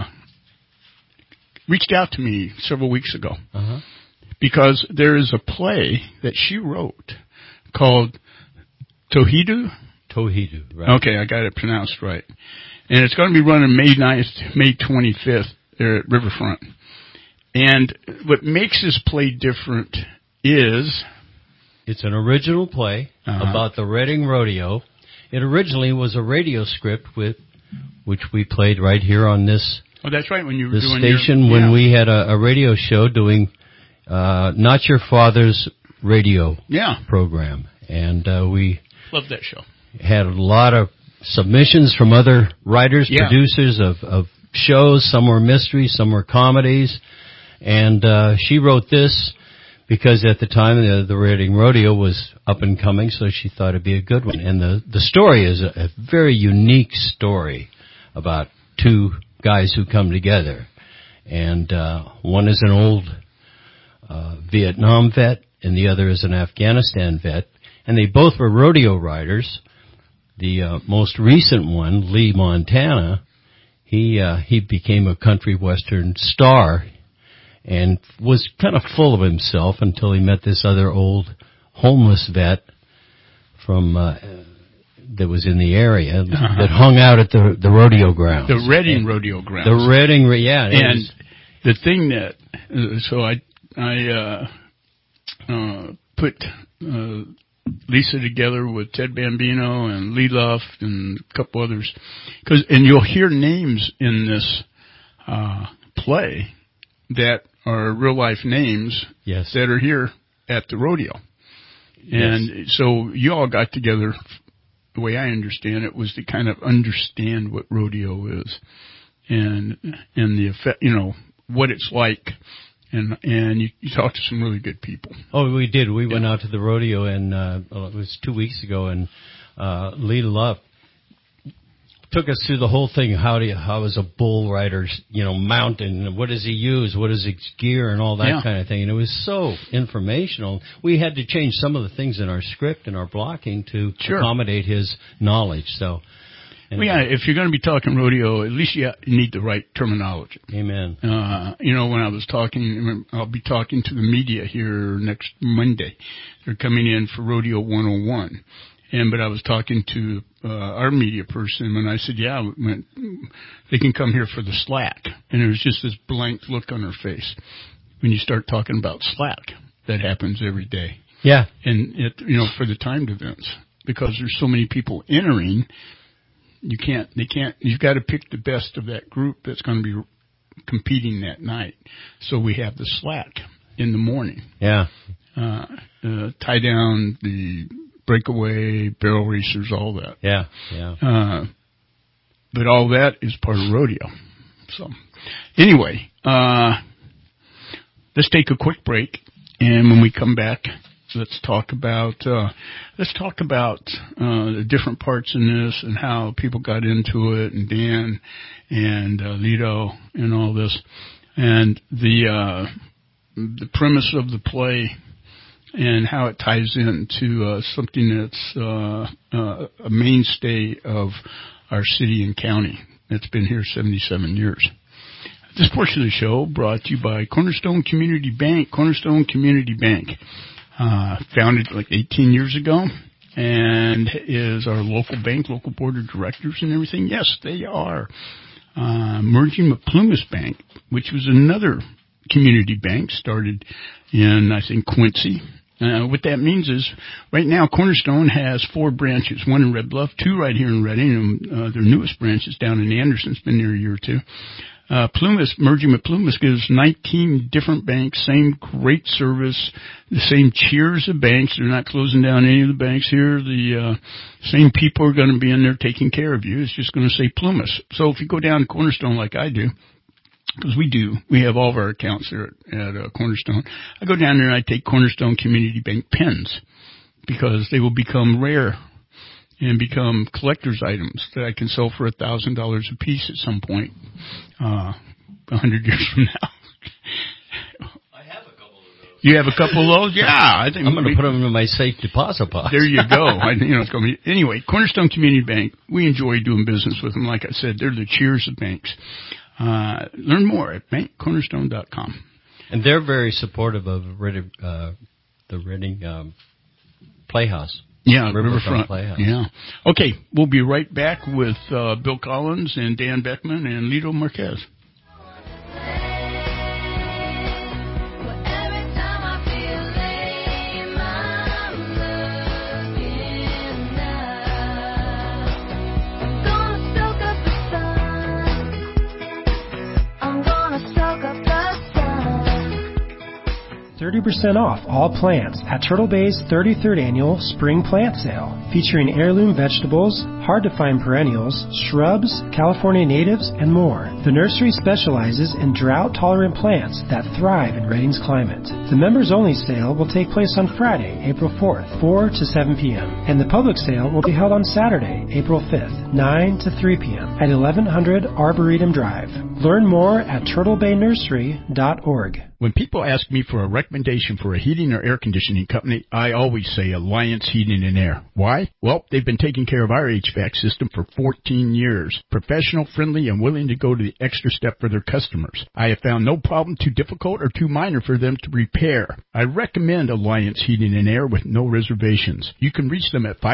Reached out to me several weeks ago because there is a play that she wrote called Tohidu. Tohidu, right. Okay, I got it pronounced right. And it's going to be running May 9th, May 25th there at Riverfront. And what makes this play different is... It's an original play about the Reading Rodeo. It originally was a radio script which we played right here on this... Oh, that's right, when you were doing station when we had a radio show doing Not Your Father's radio program. And we... Love that show. Had a lot of submissions from other writers, producers of shows. Some were mysteries, some were comedies. And she wrote this because at the time the Reading Rodeo was up and coming, so she thought it'd be a good one. And the story is a very unique story about two guys who come together. And one is an old Vietnam vet, and the other is an Afghanistan vet. And they both were rodeo riders. The most recent one, Lee Montana, he became a country western star and was kind of full of himself until he met this other old homeless vet from that was in the area that hung out at the rodeo grounds. The Reading rodeo grounds. The Reading, yeah. And the thing that, so I put Lisa together with Ted Bambino and Lee Luft and a couple others, and you'll hear names in this play that are real life names that are here at the rodeo. And so you all got together, the way I understand it, was to kind of understand what rodeo is and the effect, what it's like. And you talked to some really good people. Oh, we did. We went out to the rodeo, and it was 2 weeks ago, and Lee Luft took us through the whole thing. How is a bull rider, mounting? What does he use? What is his gear and all that kind of thing? And it was so informational. We had to change some of the things in our script and our blocking to accommodate his knowledge. So. If you're going to be talking rodeo, at least you need the right terminology. Amen. When I was talking, I'll be talking to the media here next Monday. They're coming in for Rodeo 101. But I was talking to our media person, and I said, they can come here for the slack. And there was just this blank look on her face when you start talking about slack. That happens every day. Yeah. And, for the timed events, because there's so many people entering, you've got to pick the best of that group that's going to be competing that night. So we have the slack in the morning. Yeah. Tie down, the breakaway, barrel racers, all that. Yeah. But all that is part of rodeo. So anyway, let's take a quick break. And when we come back, let's talk about the different parts in this and how people got into it, and Dan and Lito and all this, and the premise of the play and how it ties into something that's a mainstay of our city and county that's been here 77 years. This portion of the show brought to you by Cornerstone Community Bank. Cornerstone Community Bank. Founded like 18 years ago, and is our local bank, local board of directors and everything. Yes, they are merging with Plumas Bank, which was another community bank started in, I think, Quincy. What that means is right now Cornerstone has 4 branches, one in Red Bluff, 2 right here in Reading, and their newest branch is down in Anderson. It's been there a year or two. Plumas, merging with Plumas gives 19 different banks, same great service, the same tiers of banks. They're not closing down any of the banks here. The same people are going to be in there taking care of you. It's just going to say Plumas. So if you go down to Cornerstone like I do, because we have all of our accounts there at Cornerstone, I go down there and I take Cornerstone Community Bank pens because they will become rare and become collector's items that I can sell for $1,000 a piece at some point, 100 years from now. I have a couple of those. You have a couple of those? Yeah. I think I'm going to put them in my safe deposit box. There you go. It's going to be, anyway, Cornerstone Community Bank, we enjoy doing business with them. Like I said, they're the cheers of banks. Learn more at bankcornerstone.com. And they're very supportive of the Reading Playhouse. Yeah, Riverfront Playhouse. Yeah. Okay, we'll be right back with Bill Collins and Dan Beckman and Lito Marquez. $30% off all plants at Turtle Bay's 33rd Annual Spring Plant Sale, featuring heirloom vegetables, hard-to-find perennials, shrubs, California natives, and more. The nursery specializes in drought-tolerant plants that thrive in Reading's climate. The members-only sale will take place on Friday, April 4th, 4 to 7 p.m., and the public sale will be held on Saturday, April 5th, 9 to 3 p.m. at 1100 Arboretum Drive. Learn more at turtlebaynursery.org. When people ask me for a recommendation for a heating or air conditioning company, I always say Alliance Heating and Air. Why? Well, they've been taking care of our HVAC system for 14 years. Professional, friendly, and willing to go to the extra step for their customers. I have found no problem too difficult or too minor for them to repair. I recommend Alliance Heating and Air with no reservations. You can reach them at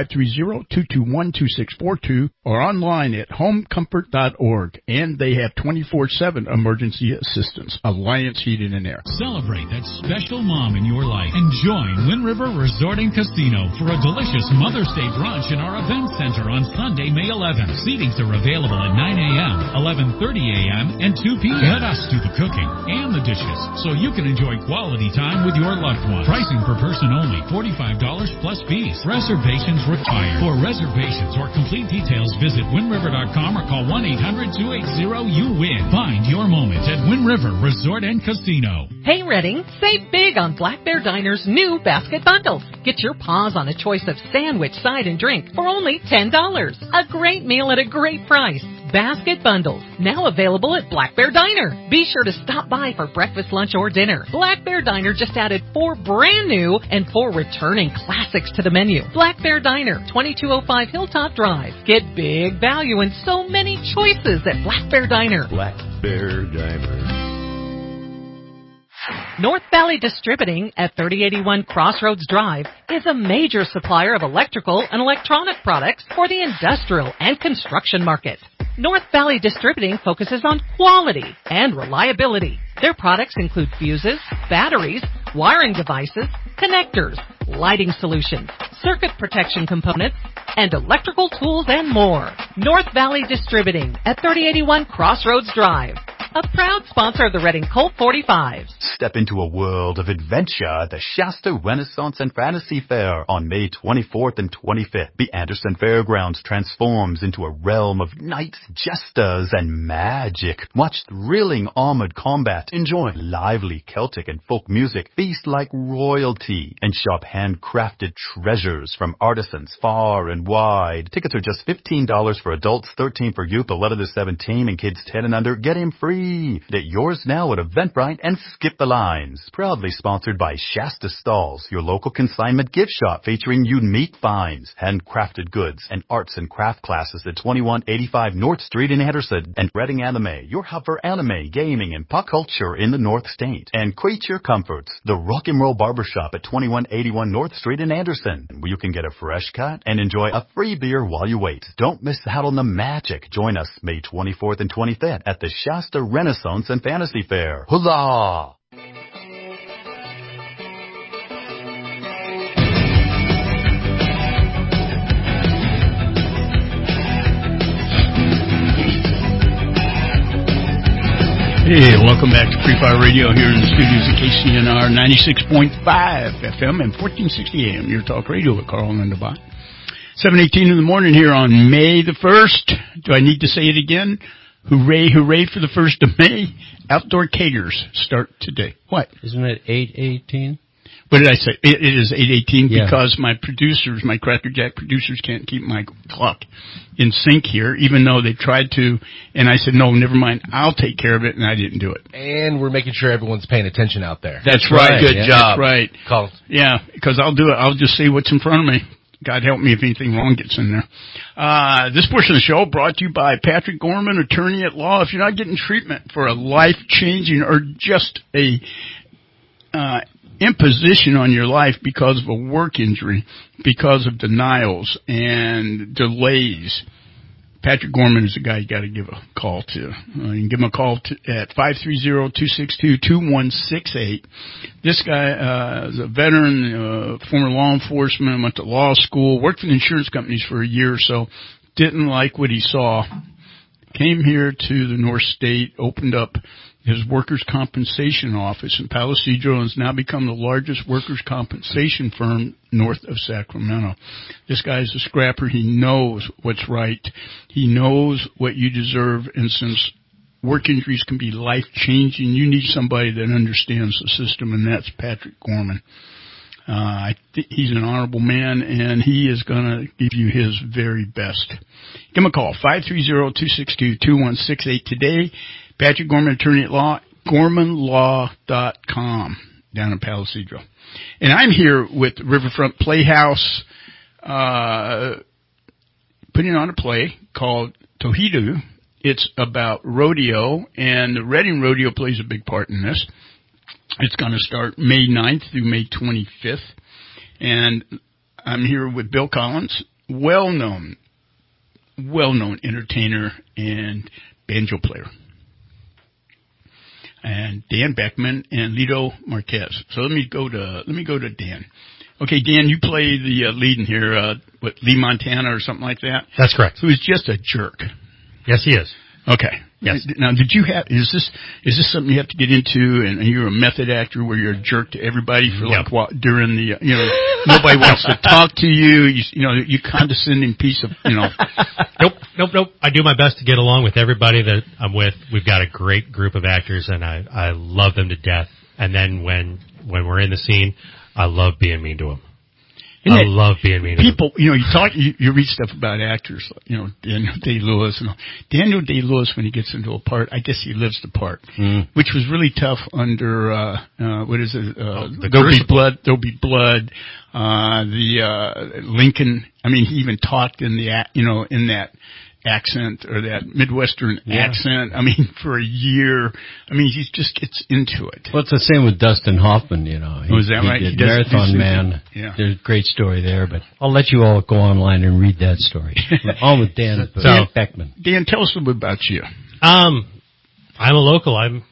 530-221-2642 or online at homecomfort.org. And they have 24/7 emergency assistance. Alliance Heating and Air. Celebrate that special mom in your life and join Wind River Resort and Casino for a delicious Mother's Day brunch in our event center on Sunday, May 11th. Seatings are available at 9 a.m., 11:30 a.m., and 2 p.m. Let us do the cooking and the dishes so you can enjoy quality time with your loved one. Pricing per person only, $45 plus fees. Reservations required. For reservations or complete details, visit windriver.com or call 1-800-280-YOU-WIN. Find your moment at Wind River Resort and Casino. Hey Reading, save big on Black Bear Diner's new basket bundles. Get your paws on a choice of sandwich, side, and drink for only $10. A great meal at a great price. Basket bundles, now available at Black Bear Diner. Be sure to stop by for breakfast, lunch, or dinner. Black Bear Diner just added 4 brand new and 4 returning classics to the menu. Black Bear Diner, 2205 Hilltop Drive. Get big value and so many choices at Black Bear Diner. Black Bear Diner. North Valley Distributing at 3081 Crossroads Drive is a major supplier of electrical and electronic products for the industrial and construction market. North Valley Distributing focuses on quality and reliability. Their products include fuses, batteries, wiring devices, connectors, lighting solutions, circuit protection components, and electrical tools and more. North Valley Distributing at 3081 Crossroads Drive. A proud sponsor of the Reading Colt 45s. Step into a world of adventure at the Shasta Renaissance and Fantasy Fair on May 24th and 25th. The Anderson Fairgrounds transforms into a realm of knights, jesters, and magic. Watch thrilling armored combat, enjoy lively Celtic and folk music, feast like royalty, and shop handcrafted treasures from artisans far and wide. Tickets are just $15 for adults, $13 for youth, 11 to 17, and kids 10 and under. Get in free. Get yours now at Eventbrite and skip the lines. Proudly sponsored by Shasta Stalls, your local consignment gift shop featuring unique finds, handcrafted goods, and arts and craft classes at 2185 North Street in Anderson. And Reading Anime, your hub for anime, gaming, and pop culture in the North State. And Creature Comforts, the rock and roll barbershop at 2181 North Street in Anderson, where you can get a fresh cut and enjoy a free beer while you wait. Don't miss out on the magic. Join us May 24th and 25th at the Shasta Renaissance and Fantasy Fair. Huzzah! Hey, welcome back to Free Fire Radio here in the studios of KCNR 96.5 FM and 1460 AM. Your talk radio with Carl Lindenbach. 7:18 in the morning here on May the 1st. Do I need to say it again? Hooray, hooray for the 1st of May. Outdoor caters start today. What? Isn't it 8:18? What did I say? It is 8:18 Yeah. because my Cracker Jack producers can't keep my clock in sync here, even though they tried to. And I said, no, never mind. I'll take care of it, and I didn't do it. And we're making sure everyone's paying attention out there. That's right. Good job. That's right. Call. Yeah, because I'll do it. I'll just say what's in front of me. God help me if anything wrong gets in there. This portion of the show brought to you by Patrick Gorman, attorney at law. If you're not getting treatment for a life-changing or just a imposition on your life because of a work injury, because of denials and delays, Patrick Gorman is the guy you got to give a call to. You can give him a call at 530-262-2168. This guy is a veteran, former law enforcement, went to law school, worked for the insurance companies for a year or so, didn't like what he saw, came here to the North State, opened up his workers' compensation office in Palo Cedro, and has now become the largest workers' compensation firm north of Sacramento. This guy's a scrapper. He knows what's right. He knows what you deserve, and since work injuries can be life-changing, you need somebody that understands the system, and that's Patrick Gorman. I think he's an honorable man, and he is going to give you his very best. Give him a call, 530-262-2168 today. Patrick Gorman, attorney at law, gormanlaw.com, down in Palo Cedro. And I'm here with Riverfront Playhouse, putting on a play called Tohidu. It's about rodeo, and the Reading Rodeo plays a big part in this. It's going to start May 9th through May 25th. And I'm here with Bill Collins, well-known entertainer and banjo player, and Dan Beckman and Lito Marquez. So let me go to Dan. Okay, Dan, you play the lead in here, Lee Montana or something like that? That's correct. Who is just a jerk. Yes, he is. Okay. Yes. Now, is this something you have to get into, and you're a method actor where you're a jerk to everybody for during the, nobody wants to talk to you, you condescending piece of, Nope. I do my best to get along with everybody that I'm with. We've got a great group of actors, and I love them to death. And then when we're in the scene, I love being mean to them. I love being mean to people. You read stuff about actors, Daniel Day-Lewis. Daniel Day-Lewis, when he gets into a part, I guess he lives the part, which was really tough under what is it? There'll Be Blood. There'll Be Blood. Lincoln. I mean, he even talked in in that accent or that Midwestern accent. I mean, for a year. I mean, he just gets into it. Well, it's the same with Dustin Hoffman, Was that right? He did Marathon Man. Yeah. There's a great story there, but I'll let you all go online and read that story. All with Dan Beckman. Dan, tell us a little bit about you. I'm a local. I'm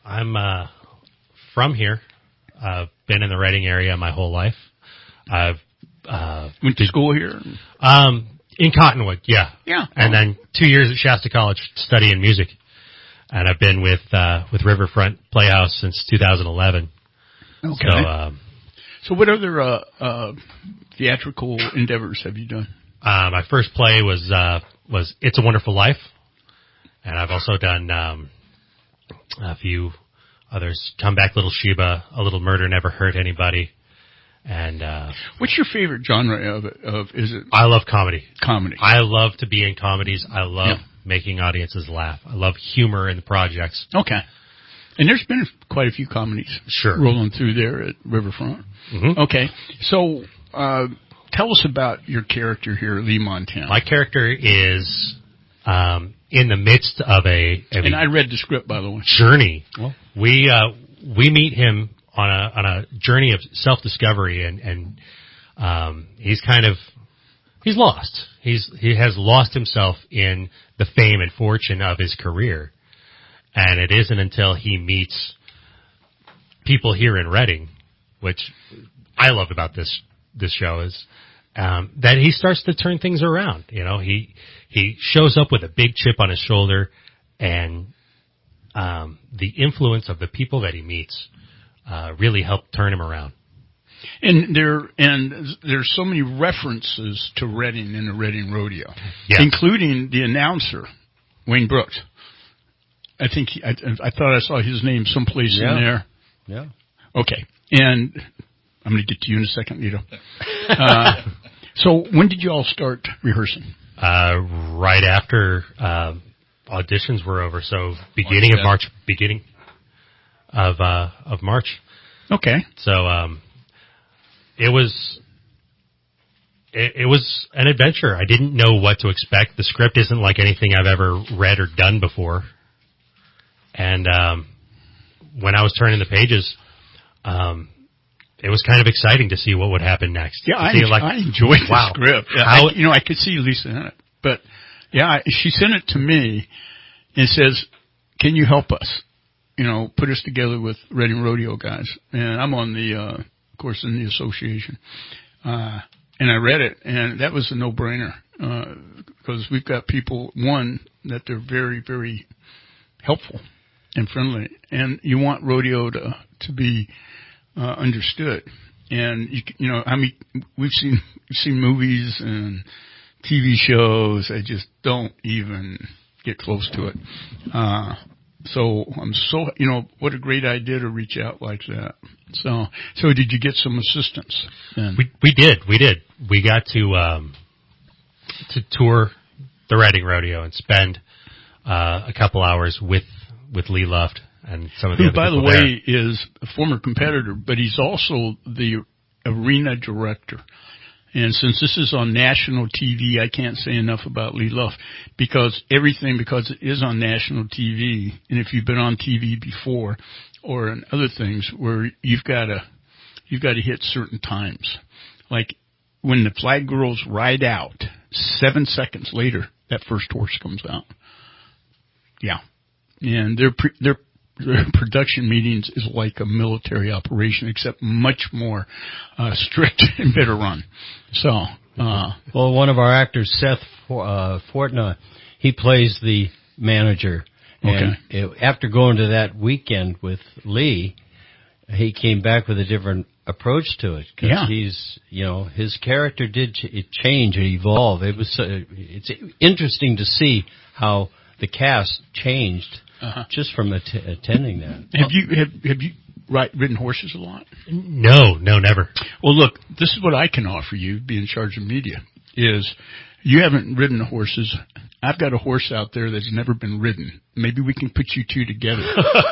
from here. I've been in the Reading area my whole life. I've went to school here. In Cottonwood, yeah. Yeah. And then 2 years at Shasta College studying music. And I've been with Riverfront Playhouse since 2011. Okay. So what other theatrical endeavors have you done? My first play was It's a Wonderful Life. And I've also done a few others. Come Back, Little Sheba, A Little Murder Never Hurt Anybody. And what's your favorite genre of is it? I love comedy. Comedy. I love to be in comedies. I love making audiences laugh. I love humor in the projects. Okay. And there's been quite a few comedies rolling through there at Riverfront. Mm-hmm. Okay. So tell us about your character here, Lee Montana. My character is in the midst of and I read the script, by the way. Journey. Well, we meet him on a journey of self-discovery, and he's lost. He has lost himself in the fame and fortune of his career, and it isn't until he meets people here in Reading, which I loved about this show, is that he starts to turn things around. He shows up with a big chip on his shoulder, and the influence of the people that he meets really helped turn him around. And there's so many references to Reading in the Reading Rodeo, including the announcer, Wayne Brooks. I think I thought I saw his name someplace in there. Yeah. Okay. And I'm going to get to you in a second, Lito. So when did you all start rehearsing? Right after auditions were over, so beginning of March. Okay. So it was an adventure. I didn't know what to expect. The script isn't like anything I've ever read or done before. And when I was turning the pages, it was kind of exciting to see what would happen next. Yeah, I enjoyed the script. Yeah, I could see Lisa in it. But, yeah, she sent it to me and says, can you help us? Put us together with Reading Rodeo guys. And I'm on the, of course, in the association. And I read it, and that was a no-brainer. Because we've got people, one, that they're very, very helpful and friendly. And you want rodeo to be understood. And we've seen movies and TV shows that just don't even get close to it. So I'm what a great idea to reach out like that. So did you get some assistance then? We did. We got to tour the Reading Rodeo and spend a couple hours with Lee Luft and some of the other people there. Who, by the way, is a former competitor, but he's also the arena director. And since this is on national TV, I can't say enough about Lee Luft because it is on national TV. And if you've been on TV before or in other things where you've got to hit certain times. Like when the flag girls ride out, 7 seconds later, that first horse comes out. Yeah. And their production meetings is like a military operation, except much more strict and better run. So, well, one of our actors, Seth Fortna, he plays the manager. And after going to that weekend with Lee, he came back with a different approach to it because he's, his character did change and evolve. It's interesting to see how the cast changed. Just from attending that. Have you ridden horses a lot? No, never. Well, look, this is what I can offer you, be in charge of media, is you haven't ridden horses. I've got a horse out there that's never been ridden. Maybe we can put you two together.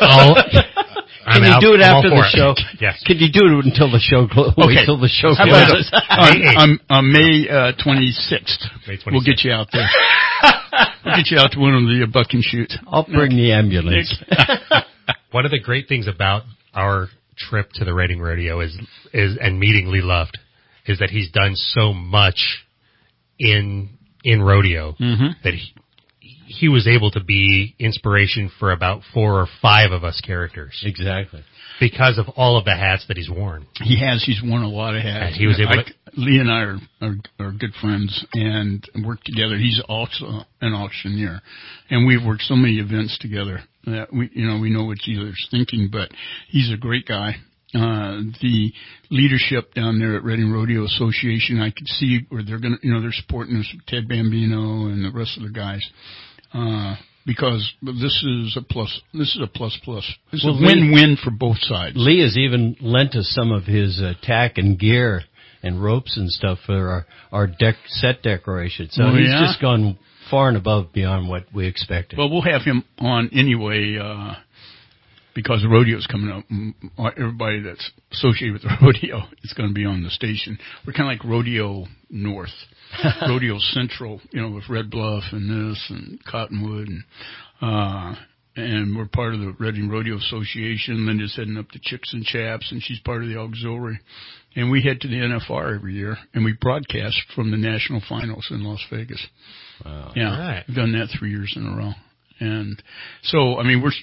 Can you do it after the show? Yes. Can you do it until the show wait till the show closes? On May 26th, we'll get you out there. We'll get you out to one of the buck and shoot. I'll bring the ambulance. One of the great things about our trip to the Reading Rodeo is and meeting Lee Luft is that he's done so much in rodeo that he was able to be inspiration for about 4 or 5 of us characters. Exactly. Because of all of the hats that he's worn. He's worn a lot of hats. And he was able Lee and I are good friends and work together. He's also an auctioneer. And we've worked so many events together that we know what each other's thinking, but he's a great guy. The leadership down there at Reading Rodeo Association, I could see where they're they're supporting us, Ted Bambino and the rest of the guys. Because this is a plus. This is a plus. It's a win-win for both sides. Lee has even lent us some of his tack and gear and ropes and stuff for our set decoration. So he's just gone far and above beyond what we expected. Well, we'll have him on anyway because the rodeo's coming up. Everybody that's associated with the rodeo is going to be on the station. We're kind of like Rodeo North. Rodeo Central, with Red Bluff and this and Cottonwood and we're part of the Reading Rodeo Association. Linda's heading up to Chicks and Chaps and she's part of the auxiliary. And we head to the NFR every year and we broadcast from the national finals in Las Vegas. Wow. Yeah. Right. We've done that 3 years in a row. And so,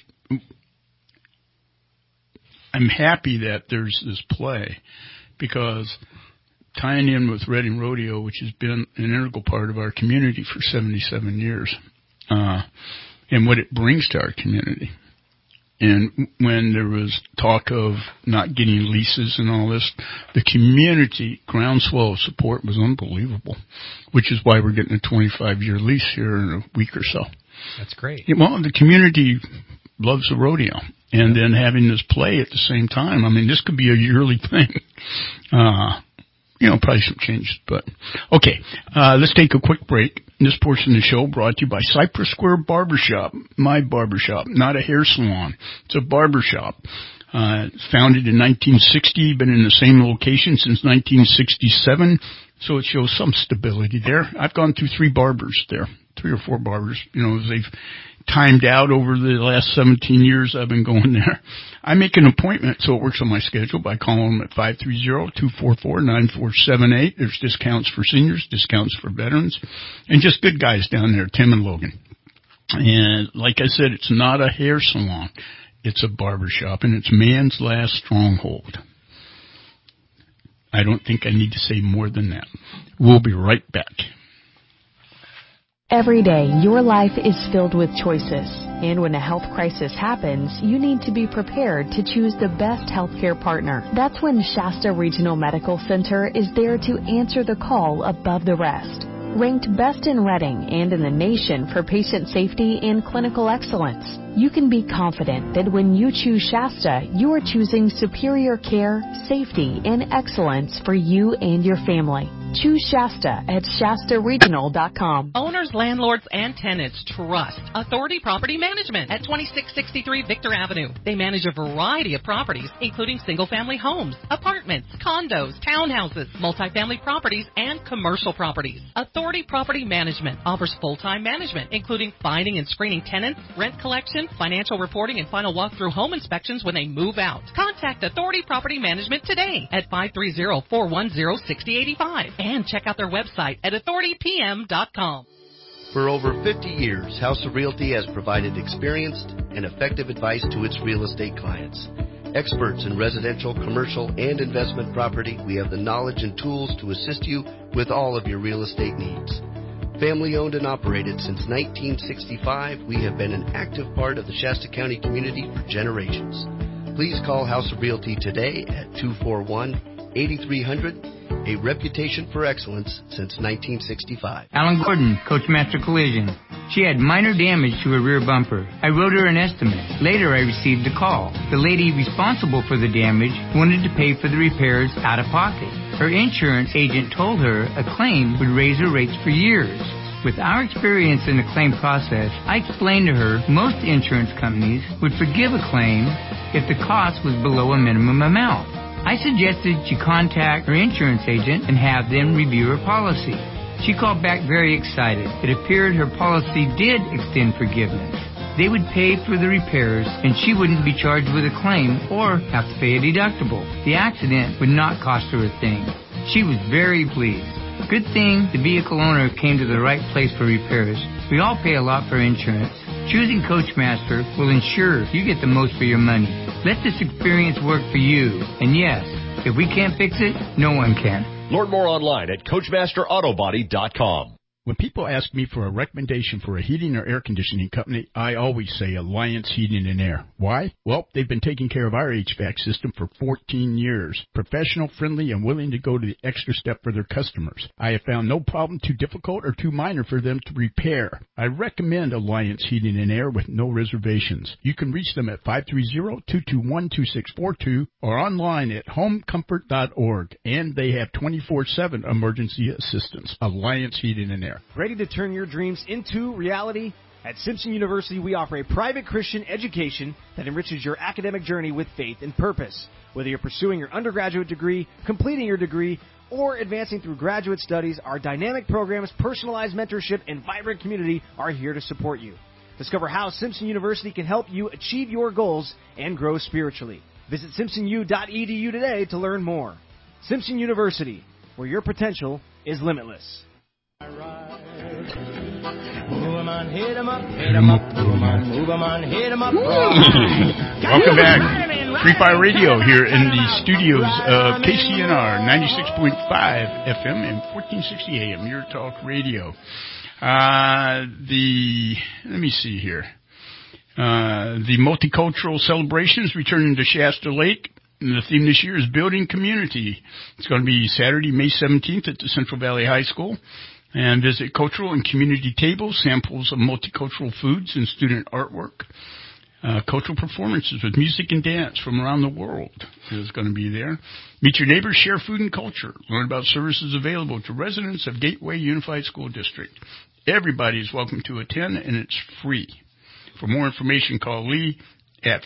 I'm happy that there's this play because tying in with Reading Rodeo, which has been an integral part of our community for 77 years, and what it brings to our community. And when there was talk of not getting leases and all this, the community groundswell of support was unbelievable, which is why we're getting a 25-year lease here in a week or so. That's great. Well, the community loves the rodeo. And then having this play at the same time. I mean, this could be a yearly thing. Probably some changes, but okay. Let's take a quick break. This portion of the show brought to you by Cypress Square Barbershop, my barbershop, not a hair salon. It's a barbershop. It's founded in 1960, been in the same location since 1967, so it shows some stability there. I've gone through 3 barbers there, 3 or 4 barbers, as they've timed out over the last 17 years I've been going there. I make an appointment, so it works on my schedule, by calling them at 530-244-9478. There's discounts for seniors, discounts for veterans, and just good guys down there, Tim and Logan. And like I said, it's not a hair salon. It's a barbershop, and it's man's last stronghold. I don't think I need to say more than that. We'll be right back. Every day, your life is filled with choices. And when a health crisis happens, you need to be prepared to choose the best healthcare partner. That's when Shasta Regional Medical Center is there to answer the call above the rest. Ranked best in Redding and in the nation for patient safety and clinical excellence, you can be confident that when you choose Shasta, you are choosing superior care, safety, and excellence for you and your family. Choose Shasta at ShastaRegional.com. Owners, landlords, and tenants trust Authority Property Management at 2663 Victor Avenue. They manage a variety of properties, including single-family homes, apartments, condos, townhouses, multifamily properties, and commercial properties. Authority Property Management offers full-time management, including finding and screening tenants, rent collection, financial reporting, and final walkthrough home inspections when they move out. Contact Authority Property Management today at 530-410-6085. And check out their website at authoritypm.com. For over 50 years, House of Realty has provided experienced and effective advice to its real estate clients. Experts in residential, commercial, and investment property, we have the knowledge and tools to assist you with all of your real estate needs. Family owned and operated since 1965, we have been an active part of the Shasta County community for generations. Please call House of Realty today at 241-8300. A reputation for excellence since 1965. Alan Gordon, Coachmaster Collision. She had minor damage to her rear bumper. I wrote her an estimate. Later, I received a call. The lady responsible for the damage wanted to pay for the repairs out of pocket. Her insurance agent told her a claim would raise her rates for years. With our experience in the claim process, I explained to her most insurance companies would forgive a claim if the cost was below a minimum amount. I suggested she contact her insurance agent and have them review her policy. She called back very excited. It appeared her policy did extend forgiveness. They would pay for the repairs and she wouldn't be charged with a claim or have to pay a deductible. The accident would not cost her a thing. She was very pleased. Good thing the vehicle owner came to the right place for repairs. We all pay a lot for insurance. Choosing Coachmaster will ensure you get the most for your money. Let this experience work for you. And yes, if we can't fix it, no one can. Learn more online at CoachmasterAutobody.com. When people ask me for a recommendation for a heating or air conditioning company, I always say Alliance Heating and Air. Why? Well, they've been taking care of our HVAC system for 14 years. Professional, friendly, and willing to go to the extra step for their customers. I have found no problem too difficult or too minor for them to repair. I recommend Alliance Heating and Air with no reservations. You can reach them at 530-221-2642 or online at homecomfort.org. And they have 24/7 emergency assistance. Alliance Heating and Air. Ready to turn your dreams into reality? At Simpson University, we offer a private Christian education that enriches your academic journey with faith and purpose. Whether you're pursuing your undergraduate degree, completing your degree, or advancing through graduate studies, our dynamic programs, personalized mentorship, and vibrant community are here to support you. Discover how Simpson University can help you achieve your goals and grow spiritually. Visit simpsonu.edu today to learn more. Simpson University, where your potential is limitless. Welcome back. Free Fire Radio here in the studios of KCNR 96.5 FM and 1460 AM, Your Talk Radio. Let me see here. The multicultural celebrations returning to Shasta Lake. And the theme this year is Building Community. It's going to be Saturday, May 17th at the Central Valley High School. And visit cultural and community tables, samples of multicultural foods and student artwork. Cultural performances with music and dance from around the world is going to be there. Meet your neighbors, share food and culture. Learn about services available to residents of Gateway Unified School District. Everybody is welcome to attend, and it's free. For more information, call Lee at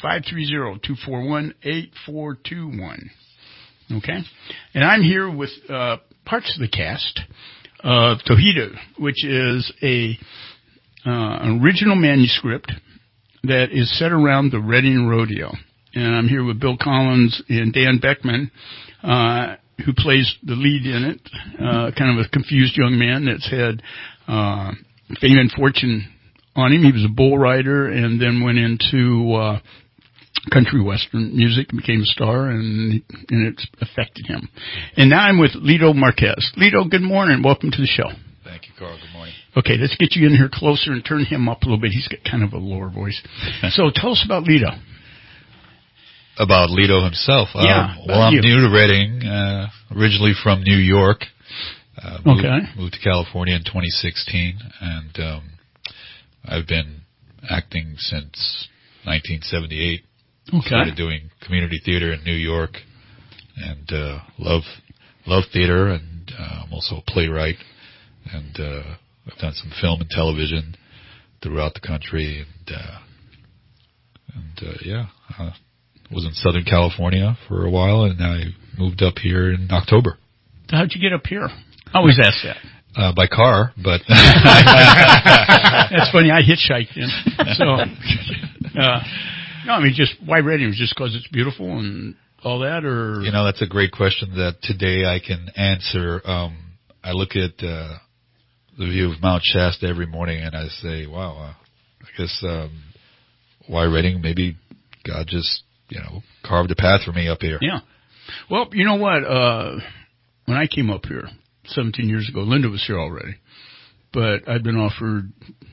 530-241-8421. Okay? And I'm here with parts of the cast of Tohida, which is an original manuscript that is set around the Reading Rodeo. And I'm here with Bill Collins and Dan Beckman, who plays the lead in it, kind of a confused young man that's had fame and fortune on him. He was a bull rider and then went into country western music and became a star, and it's affected him. And now I'm with Lito Marquez. Lito, good morning. Welcome to the show. Thank you, Carl. Good morning. Okay, let's get you in here closer and turn him up a little bit. He's got kind of a lower voice. So tell us about Lito. About Lito himself. Yeah. I'm new to Reading, originally from New York. Moved to California in 2016, and I've been acting since 1978. Started doing community theater in New York, and love theater, and I'm also a playwright, and I've done some film and television throughout the country, and was in Southern California for a while, and I moved up here in October. How'd you get up here? I always ask that. By car, but that's funny. I hitchhiked in. So, no, I mean, just why Reading? Just because it's beautiful and all that, or that's a great question that today I can answer. I look at the view of Mount Shasta every morning, and I say, "Wow, I guess why Reading? Maybe God just carved a path for me up here." Yeah. Well, you know what? When I came up here 17 years ago, Linda was here already, but I'd been offered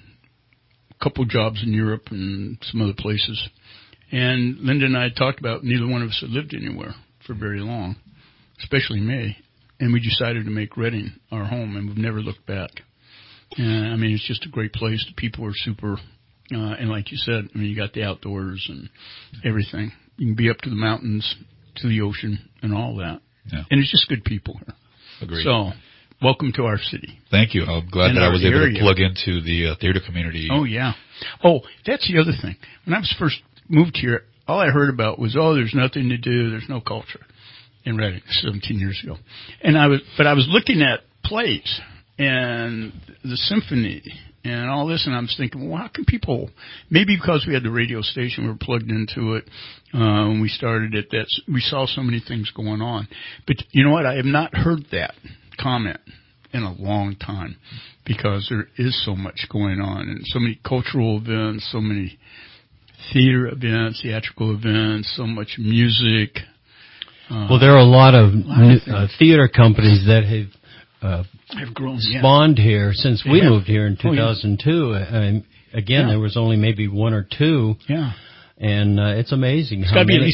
a couple jobs in Europe and some other places. And Linda and I had talked about neither one of us had lived anywhere for very long, especially me. And we decided to make Reading our home, and we've never looked back. And I mean, it's just a great place. The people are super, and like you said, I mean, you got the outdoors and everything. You can be up to the mountains, to the ocean, and all that. Yeah. And it's just good people here. Agreed. So, welcome to our city. Thank you. I'm glad that I was able to plug into the theater community. Oh, yeah. Oh, that's the other thing. When I was first moved here, all I heard about was, there's nothing to do, there's no culture in Reading 17 years ago. And I was looking at plays and the symphony and all this, and I was thinking, well, how can people, maybe because we had the radio station, we were plugged into it when we started it, we saw so many things going on. But you know what? I have not heard that comment in a long time, because there is so much going on, and so many cultural events, so many theater events, theatrical events, so much music. Well, there are a lot of theater companies that have grown, spawned here since we moved here in 2002. There was only maybe one or two. Yeah. And it's amazing how many.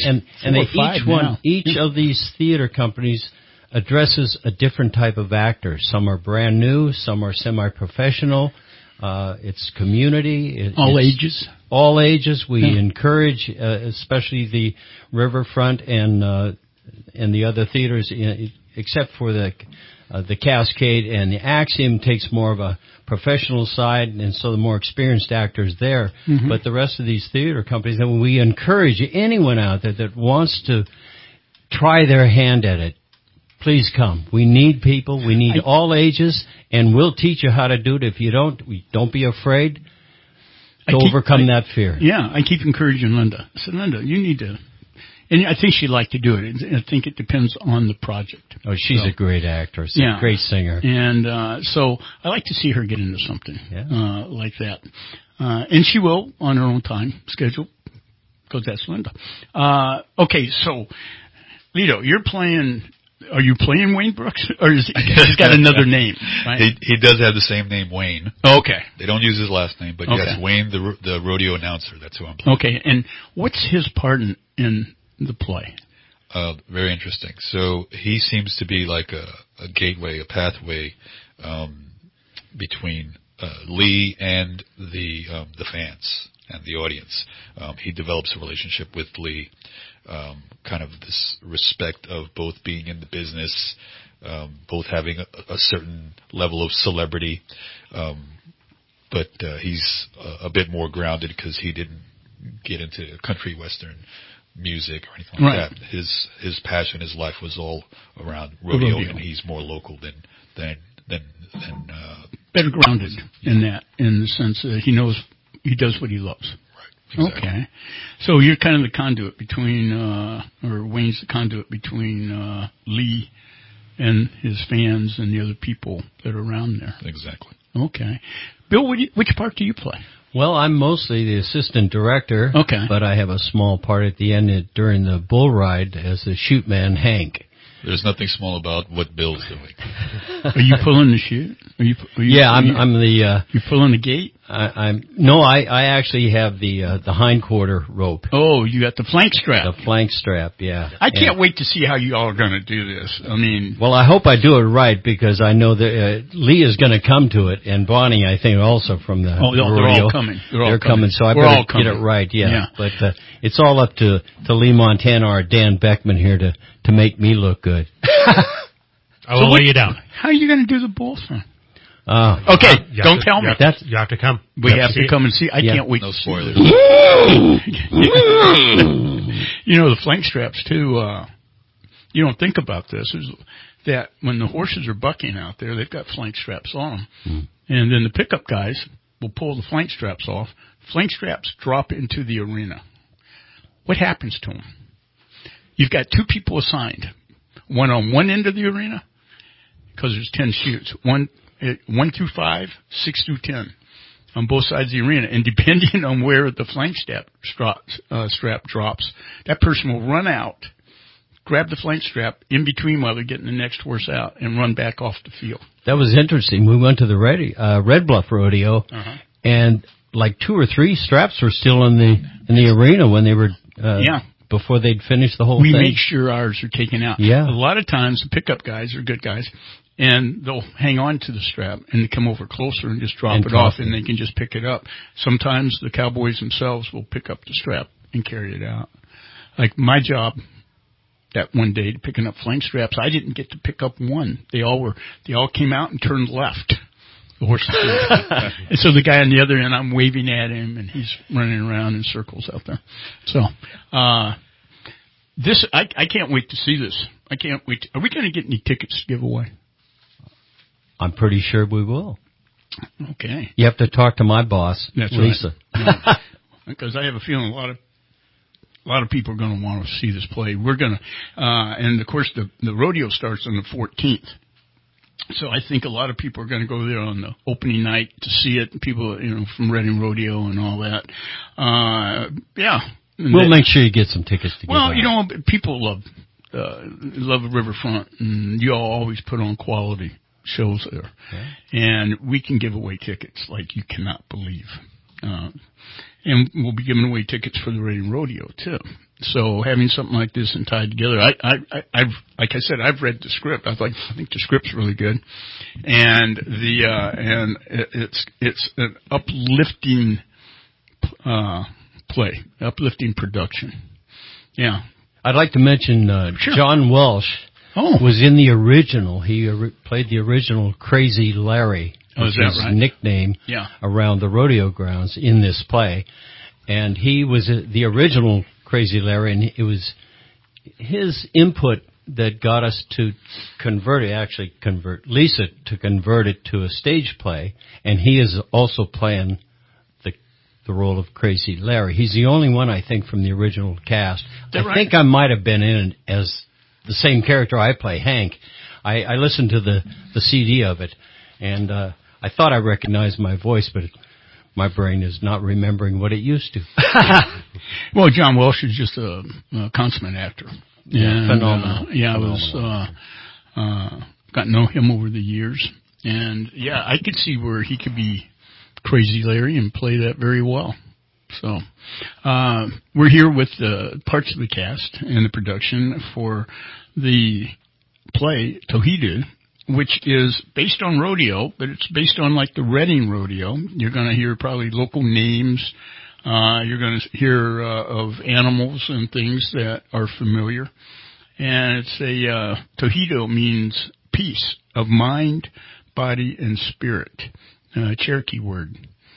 Each of these theater companies addresses a different type of actor. Some are brand new, some are semi-professional. It's community. All ages. All ages. We encourage, especially the Riverfront and the other theaters, except for the Cascade and the Axiom takes more of a professional side, and so the more experienced actors there. Mm-hmm. But the rest of these theater companies, and we encourage anyone out there that wants to try their hand at it, please come. We need people. We need all ages, and we'll teach you how to do it. If you don't be afraid to overcome that fear. Yeah, I keep encouraging Linda. I said, Linda, you need to. And I think she'd like to do it. I think it depends on the project. Oh, she's a great actress, a great singer. And so I like to see her get into something like that. And she will on her own time schedule, because that's Linda. Okay, so, Lito, you're playing... Are you playing Wayne Brooks? Or he's got another name, right? He does have the same name, Wayne. Oh, okay. They don't use his last name, but yes, Wayne, the rodeo announcer. That's who I'm playing. Okay, and what's his part in the play? Very interesting. So he seems to be like a gateway, a pathway between Lee and the fans. and the audience. He develops a relationship with Lee, kind of this respect of both being in the business, both having a certain level of celebrity, but he's a bit more grounded because he didn't get into country western music or anything like that. His passion, his life was all around rodeo, and he's more local than better grounded in the sense that he does what he loves. Right. Exactly. Okay. So you're kind of the conduit between, or Wayne's the conduit between Lee and his fans and the other people that are around there. Exactly. Okay. Bill, which part do you play? Well, I'm mostly the assistant director. Okay. But I have a small part at the end during the bull ride as the shoot man, Hank. There's nothing small about what Bill's doing. Are you pulling the chute? I'm the. You're pulling the gate. I actually have the hind quarter rope. Oh, you got the flank strap. The flank strap, yeah. I can't wait to see how you all are going to do this. I mean, well, I hope I do it right because I know that Lee is going to come to it, and Bonnie, I think, also from the rodeo. They're all coming. They're coming, so I better get it right. Yeah. But it's all up to Lee Montana or Dan Beckman here to make me look good. I will lay you down. How are you going to do the bull thing? Okay, don't tell me. You have to come. We have to come and see. I can't wait. No spoilers. The flank straps too. You don't think about this. Is that when the horses are bucking out there, they've got flank straps on them, and then the pickup guys will pull the flank straps off. Flank straps drop into the arena. What happens to them? You've got two people assigned, one on one end of the arena, because there's 10 chutes, 1 through 5, 6 through 10, on both sides of the arena. And depending on where the flank strap drops, that person will run out, grab the flank strap in between while they're getting the next horse out, and run back off the field. That was interesting. We went to the Red Bluff Rodeo, and like 2 or 3 straps were still in the arena when they were before they'd finished the whole thing. We make sure ours are taken out. Yeah. A lot of times the pickup guys are good guys, and they'll hang on to the strap and they come over closer and just drop it off, and they can just pick it up. Sometimes the cowboys themselves will pick up the strap and carry it out. Like my job that one day picking up flank straps, I didn't get to pick up one. They all came out and turned left. The horses did. And so the guy on the other end, I'm waving at him, and he's running around in circles out there. So, I can't wait to see this. I can't wait. Are we going to get any tickets to give away? I'm pretty sure we will. Okay. You have to talk to my boss, Lisa. Right. Because I have a feeling a lot of people are going to want to see this play. We're going to, and of course the rodeo starts on the 14th. So I think a lot of people are going to go there on the opening night to see it. People, from Reading Rodeo and all that. We'll make sure you get some tickets to give out. Well, people love the Riverfront, and you all always put on quality shows there. Okay. And we can give away tickets like you cannot believe. And we'll be giving away tickets for the Reading Rodeo too. So having something like this and tied together, I've like I said, I've read the script. I think the script's really good, and it's an uplifting play, uplifting production. Yeah, I'd like to mention John Welsh was in the original. He played the original Crazy Larry, which is his nickname around the rodeo grounds in this play, and he was the original Crazy Larry, and it was his input that got us to convert Lisa to convert it to a stage play, and he is also playing the role of Crazy Larry. He's the only one, I think, from the original cast. I think I might have been in as the same character I play, Hank. I listened to the CD of it, and I thought I recognized my voice, but my brain is not remembering what it used to. Well, John Welsh is just a consummate actor. Yeah, phenomenal. I was got to know him over the years, and I could see where he could be Crazy Larry and play that very well. So we're here with parts of the cast and the production for the play Tohidu, which is based on rodeo, but it's based on like the Reading Rodeo. You're going to hear probably local names. You're going to hear of animals and things that are familiar. And it's Tohido means peace of mind, body, and spirit. Cherokee word.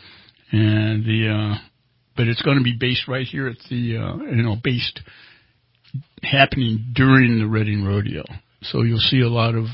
And but it's going to be based right here at the, based happening during the Reading Rodeo. So you'll see a lot of,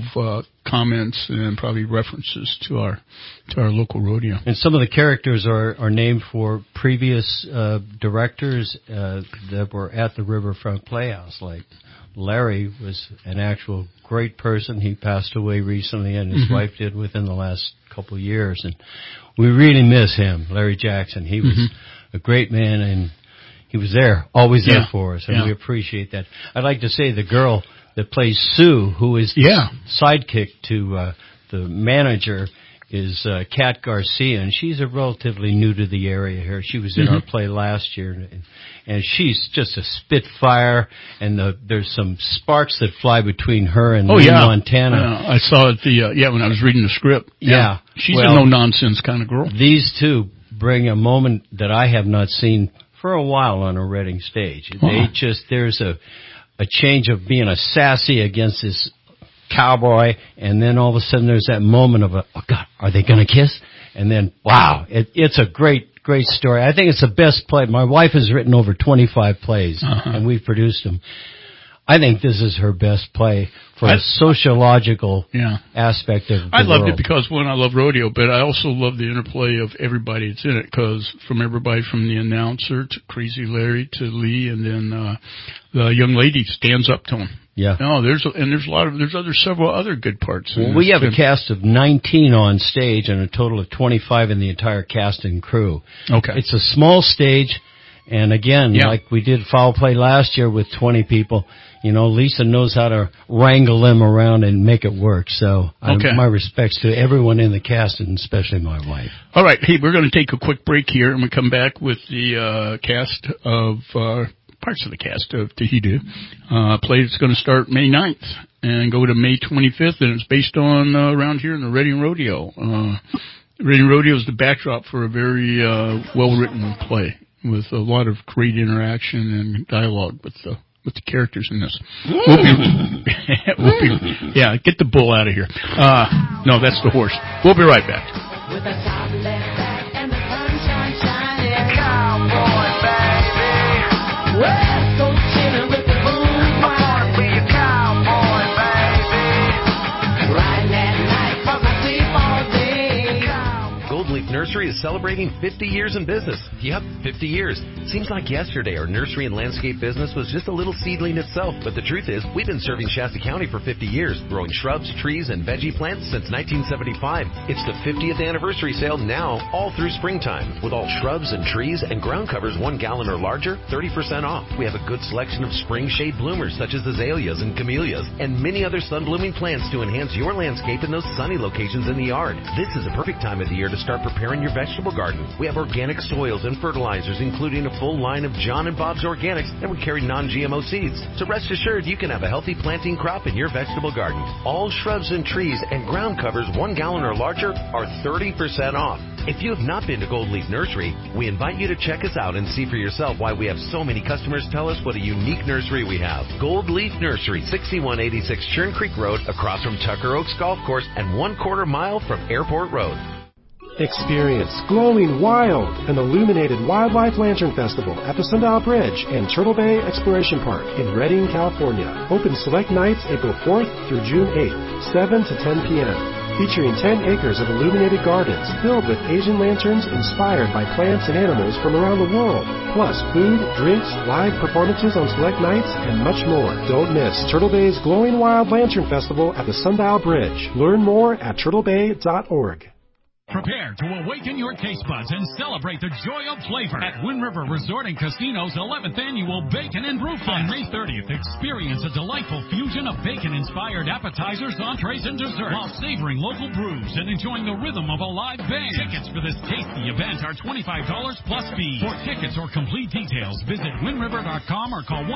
comments and probably references to our local rodeo. And some of the characters are named for previous directors that were at the Riverfront Playhouse. Like Larry was an actual great person. He passed away recently, and his wife did within the last couple of years. And we really miss him, Larry Jackson. He was a great man, and he was there, always there for us, and we appreciate that. I'd like to say the girl that plays Sue, who is sidekick to the manager, is Kat Garcia, and she's a relatively new to the area here. She was in our play last year, and she's just a spitfire, and there's some sparks that fly between her and Montana. Yeah, I saw it when I was reading the script. Yeah. She's a no-nonsense kind of girl. These two bring a moment that I have not seen for a while on a Reading stage. There's a change of being a sassy against this cowboy, and then all of a sudden there's that moment of oh God, are they going to kiss? And then, wow, it's a great story. I think it's the best play. My wife has written over 25 plays, and we've produced them. I think this is her best play for a sociological aspect of the I loved world. it because, one, I love rodeo, but I also love the interplay of everybody that's in it, because from everybody from the announcer to Crazy Larry to Lee, and then the young lady stands up to him. Yeah. No, there's several other good parts. Well, we have a cast of 19 on stage and a total of 25 in the entire cast and crew. Okay. It's a small stage, and again, like we did Foul Play last year with 20 people, Lisa knows how to wrangle them around and make it work. So my respects to everyone in the cast, and especially my wife. All right. Hey, we're going to take a quick break here, and we come back with the cast of parts of the cast of Tohido. Play that's going to start May 9th and go to May 25th, and it's based on around here in the Reading Rodeo. Reading Rodeo is the backdrop for a very well-written play with a lot of great interaction and dialogue with the characters in this. Get the bull out of here. No, that's the horse. We'll be right back. With the top left back and the sunshine shining, cowboy baby. West Coast chillin' with the boom, I wanna be a cowboy baby. Riding at night, fuck my sleep all day. Gold Leaf Nursery is celebrating 50 years in business. Yep, 50 years. Seems like yesterday our nursery and landscape business was just a little seedling itself, but the truth is we've been serving Shasta County for 50 years, growing shrubs, trees, and veggie plants since 1975. It's the 50th anniversary sale now, all through springtime, with all shrubs and trees and ground covers 1 gallon or larger, 30% off. We have a good selection of spring shade bloomers such as azaleas and camellias, and many other sun-blooming plants to enhance your landscape in those sunny locations in the yard. This is a perfect time of the year to start preparing your vegetable garden. We have organic soils and fertilizers, including a full line of John and Bob's Organics, and we carry non-GMO seeds. So rest assured you can have a healthy planting crop in your vegetable garden. All shrubs and trees and ground covers 1 gallon or larger are 30% off. If you have not been to Gold Leaf Nursery, we invite you to check us out and see for yourself why we have so many customers tell us what a unique nursery we have. Gold Leaf Nursery, 6186 Churn Creek Road, across from Tucker Oaks Golf Course and 1/4 mile from Airport Road. Experience Glowing Wild, an illuminated wildlife lantern festival at the Sundial Bridge and Turtle Bay Exploration Park in Redding, California. Open select nights April 4th through June 8th, 7 to 10 p.m. Featuring 10 acres of illuminated gardens filled with Asian lanterns inspired by plants and animals from around the world. Plus food, drinks, live performances on select nights, and much more. Don't miss Turtle Bay's Glowing Wild Lantern Festival at the Sundial Bridge. Learn more at turtlebay.org. Prepare to awaken your taste buds and celebrate the joy of flavor at Wind River Resort and Casino's 11th Annual Bacon and Brew Fest. On May 30th, experience a delightful fusion of bacon-inspired appetizers, entrees, and desserts while savoring local brews and enjoying the rhythm of a live band. Tickets for this tasty event are $25 plus fee. For tickets or complete details, visit windriver.com or call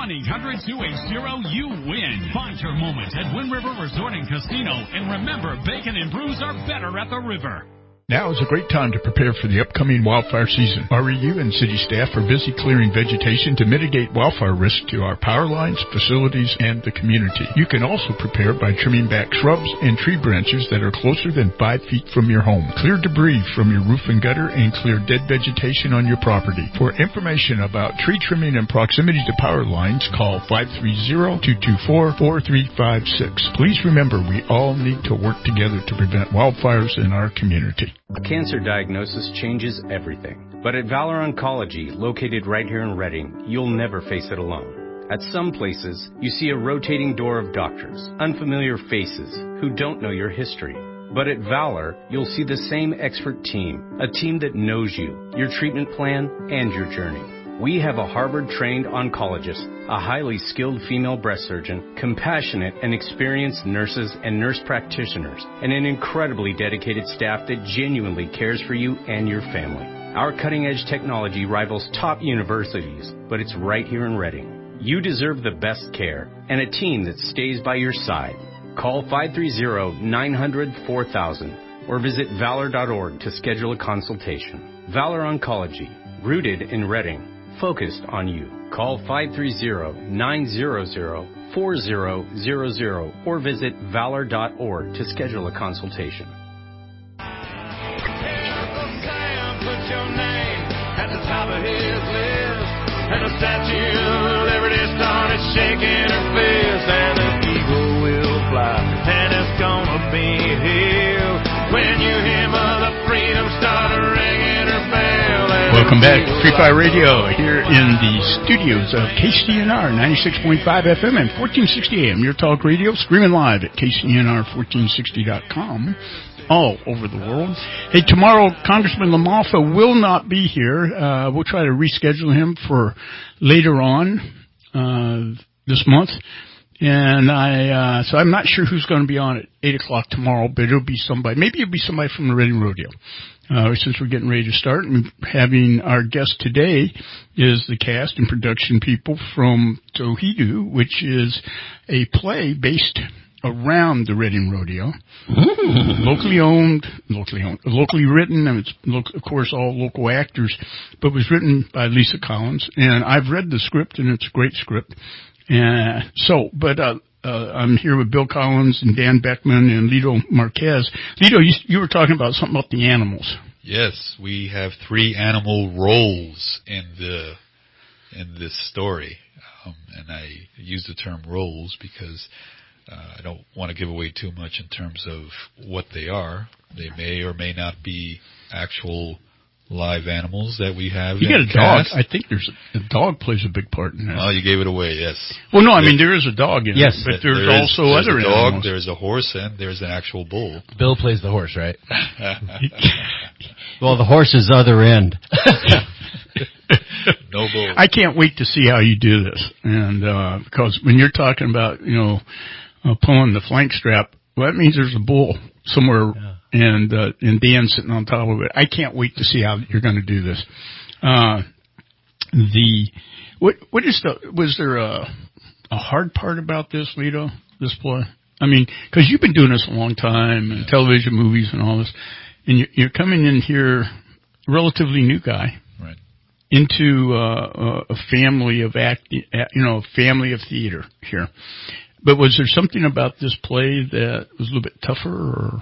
1-800-280-YOU-WIN. Find your moment at Wind River Resort and Casino, and remember, bacon and brews are better at the river. Now is a great time to prepare for the upcoming wildfire season. REU and city staff are busy clearing vegetation to mitigate wildfire risk to our power lines, facilities, and the community. You can also prepare by trimming back shrubs and tree branches that are closer than 5 feet from your home. Clear debris from your roof and gutter and clear dead vegetation on your property. For information about tree trimming and proximity to power lines, call 530-224-4356. Please remember, we all need to work together to prevent wildfires in our community. A cancer diagnosis changes everything. But at Valor Oncology, located right here in Redding, you'll never face it alone. At some places, you see a rotating door of doctors, unfamiliar faces who don't know your history. But at Valor, you'll see the same expert team, a team that knows you, your treatment plan, and your journey. We have a Harvard-trained oncologist, a highly skilled female breast surgeon, compassionate and experienced nurses and nurse practitioners, and an incredibly dedicated staff that genuinely cares for you and your family. Our cutting-edge technology rivals top universities, but it's right here in Redding. You deserve the best care and a team that stays by your side. Call 530-900-4000 or visit valor.org to schedule a consultation. Valor Oncology, rooted in Redding. Focused on you. Call 530-900-4000 or visit valor.org to schedule a consultation. Put your name at the top of his list, and the Statue of Liberty started shaking her fist, and an eagle will fly, and it's gonna be here when you hear Mother Freedom start ringing her bell. Welcome back to Free Fire Radio here in the studios of KCNR 96.5 FM and 1460 AM. Your talk radio, streaming live at KCNR1460.com. All over the world. Hey, tomorrow Congressman LaMalfa will not be here. We'll try to reschedule him for later on this month. And so I'm not sure who's going to be on at 8 o'clock tomorrow, but it'll be somebody. Maybe it'll be somebody from the Redding Rodeo. Since we're getting ready to start, and having our guest today is the cast and production people from Tohidu, which is a play based around the Redding Rodeo. Locally written, and it's, of course, all local actors, but was written by Lisa Collins. And I've read the script, and it's a great script. I'm here with Bill Collins and Dan Beckman and Lito Marquez. Lito, you were talking about something about the animals. Yes, we have 3 animal roles in this story. And I use the term roles because I don't want to give away too much in terms of what they are. They may or may not be actual live animals that we have. You got a dog. I think a dog plays a big part in that. Oh, you gave it away, yes. Well, no, I mean, there is a dog in it, but there's also other animals. There's a dog, animals. there's a horse, and there's an actual bull. Bill plays the horse, right? Well, the horse's other end. No bull. I can't wait to see how you do this. And because when you're talking about, pulling the flank strap, well, that means there's a bull somewhere. Yeah. And Dan sitting on top of it. I can't wait to see how you're going to do this. Was there a hard part about this, Lito, this play? I mean, because you've been doing this a long time, and television, movies, and all this, and you're coming in here, relatively new guy, right, into a family of family of theater here. But was there something about this play that was a little bit tougher, or?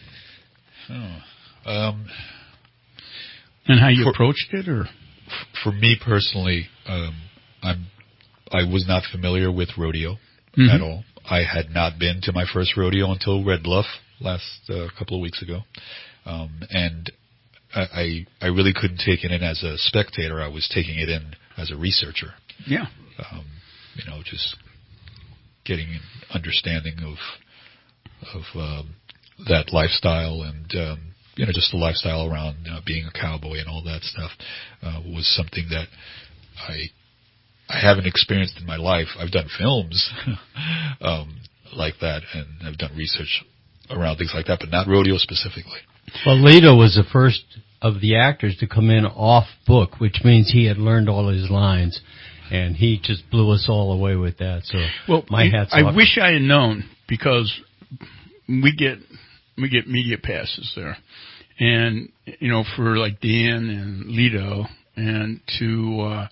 And how you approached it, or? For me personally, I was not familiar with rodeo at all. I had not been to my first rodeo until Red Bluff last couple of weeks ago, and I really couldn't take it in as a spectator. I was taking it in as a researcher. Yeah. Just getting an understanding of that lifestyle and, just the lifestyle around being a cowboy and all that stuff, was something that I haven't experienced in my life. I've done films, like that, and I've done research around things like that, but not rodeo specifically. Well, Lito was the first of the actors to come in off book, which means he had learned all his lines, and he just blew us all away with that. So, my hat's off. I wish I had known, because we get media passes there, And, you know, for like Dan and Lito, and to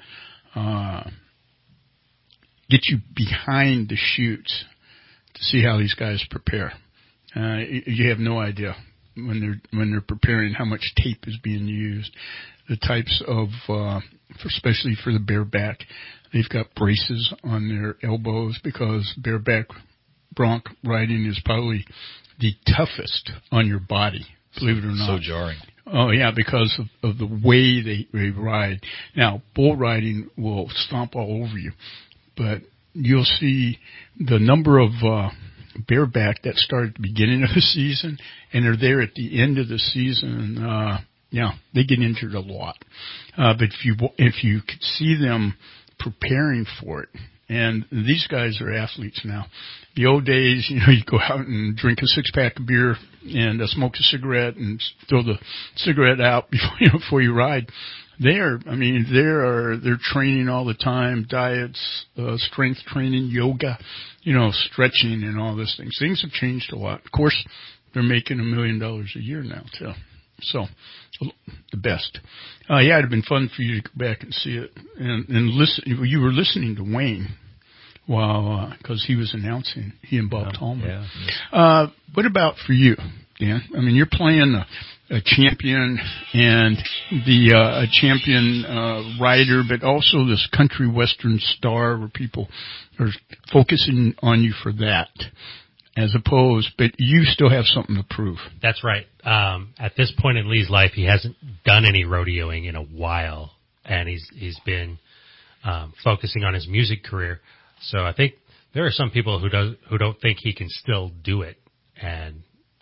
get you behind the shoots to see how these guys prepare. You have no idea when they're preparing how much tape is being used. The types of, especially for the bareback, they've got braces on their elbows because bareback bronc riding is probably the toughest on your body, believe it or not. So jarring. Oh, yeah, because of the way they ride. Now, bull riding will stomp all over you, but you'll see the number of bareback that start at the beginning of the season and are there at the end of the season. Yeah, they get injured a lot. But if you could see them preparing for it, and these guys are athletes now. The old days, you know, you go out and drink a 6-pack of beer and smoke a cigarette and throw the cigarette out before you ride. They're training all the time, diets, strength training, yoga, you know, stretching and all those things. Things have changed a lot. Of course, they're making $1 million a year now too. So, the best. Yeah, it'd have been fun for you to go back and see it and listen. You were listening to Wayne while, cause he was announcing, he and Bob Tallman. Yeah. What about for you, Dan? I mean, you're playing a champion and a champion rider, but also this country western star where people are focusing on you for that. As opposed, but you still have something to prove. That's right. At this point in Lee's life, he hasn't done any rodeoing in a while, and he's been focusing on his music career. So I think there are some people who don't think he can still do it. And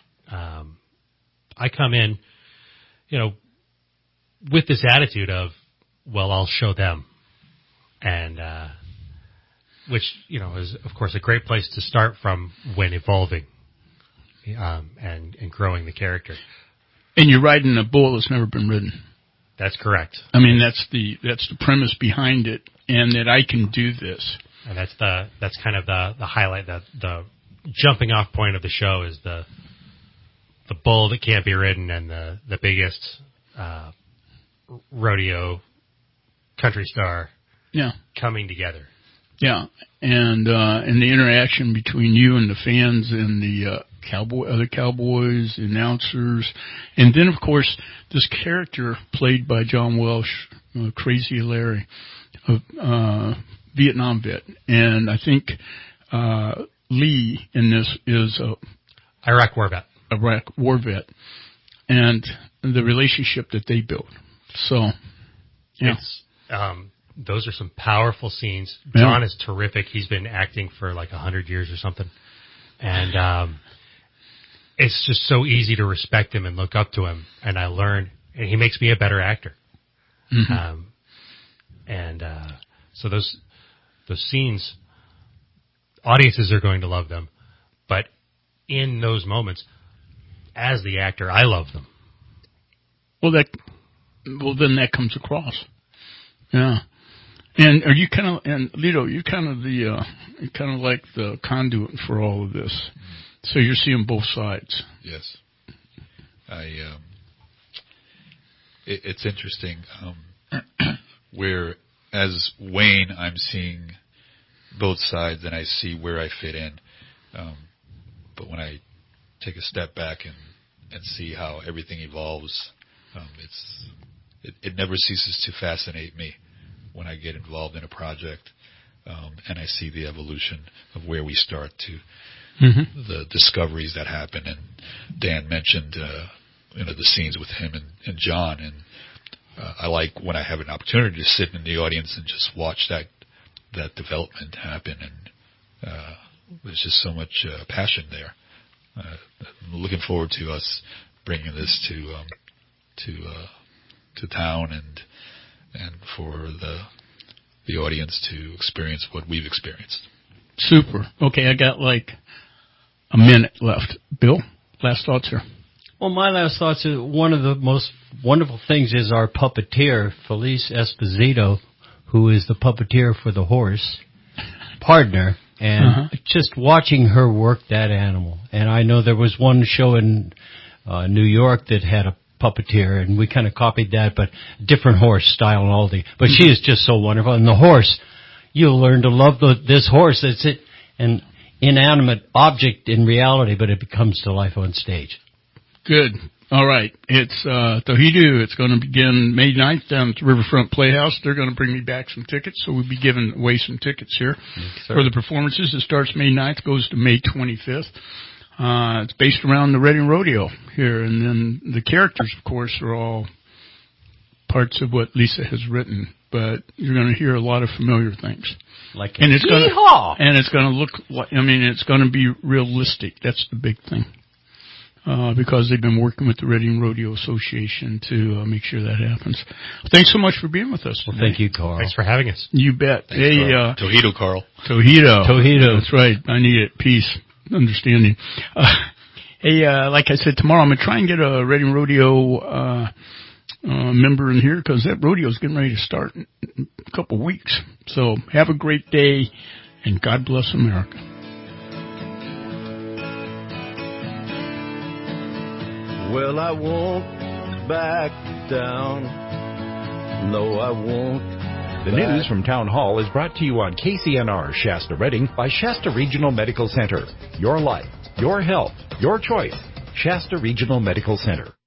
I come in, you know, with this attitude of, well, I'll show them, and which, you know, is, of course, a great place to start from when evolving and growing the character. And you're riding a bull that's never been ridden. That's correct. I mean, that's the premise behind it, and that I can do this. And that's kind of the highlight, the jumping off point of the show is the bull that can't be ridden and the biggest rodeo country star coming together. Yeah, and the interaction between you and the fans and the other cowboys, announcers, and then of course this character played by John Welsh, Crazy Larry, Vietnam vet, and I think Lee in this is a Iraq war vet. Iraq war vet, and the relationship that they built. So, yeah. It's those are some powerful scenes. John is terrific. He's been acting for like 100 years or something. And it's just so easy to respect him and look up to him. And I learn, and he makes me a better actor. Mm-hmm. So those scenes, audiences are going to love them. But in those moments, as the actor, I love them. Well, then that comes across. Yeah. And are you and Lito, you're kind of like the conduit for all of this. So you're seeing both sides. Yes. It's interesting, where as Wayne, I'm seeing both sides and I see where I fit in. But when I take a step back and see how everything evolves, it never ceases to fascinate me when I get involved in a project, and I see the evolution of where we start to the discoveries that happen. And Dan mentioned, the scenes with him and John, and I like when I have an opportunity to sit in the audience and just watch that development happen. And there's just so much passion there. I'm looking forward to us bringing this to town and for the audience to experience what we've experienced. Super. Okay, I got like a minute left. Bill, last thoughts here. Well, my last thoughts is one of the most wonderful things is our puppeteer, Felice Esposito, who is the puppeteer for the horse partner, and just watching her work that animal. And I know there was one show in New York that had a puppeteer, and we kind of copied that, but different horse style and all the. But she is just so wonderful, and the horse, you'll learn to love this horse. It's an inanimate object in reality, but it becomes to life on stage. Good. All right. It's Tohidu. It's going to begin May 9th down at the Riverfront Playhouse. They're going to bring me back some tickets, so we'll be giving away some tickets here for the performances. It starts May 9th, goes to May 25th. It's based around the Reading Rodeo here, and then the characters, of course, are all parts of what Lisa has written, but you're going to hear a lot of familiar things. And it's going to look like, it's going to be realistic. That's the big thing. Because they've been working with the Reading Rodeo Association to make sure that happens. Thanks so much for being with us today. Well, thank you, Carl. Thanks for having us. You bet. Thanks, hey, Tohido, Carl. Tohido. That's right. I need it. Peace. Understanding. Hey, like I said, tomorrow I'm going to try and get a Reading Rodeo member in here because that rodeo is getting ready to start in a couple of weeks. So have a great day, and God bless America. Well, I won't back down. No, I won't. The news from Town Hall is brought to you on KCNR Shasta Reading by Shasta Regional Medical Center. Your life, your health, your choice. Shasta Regional Medical Center.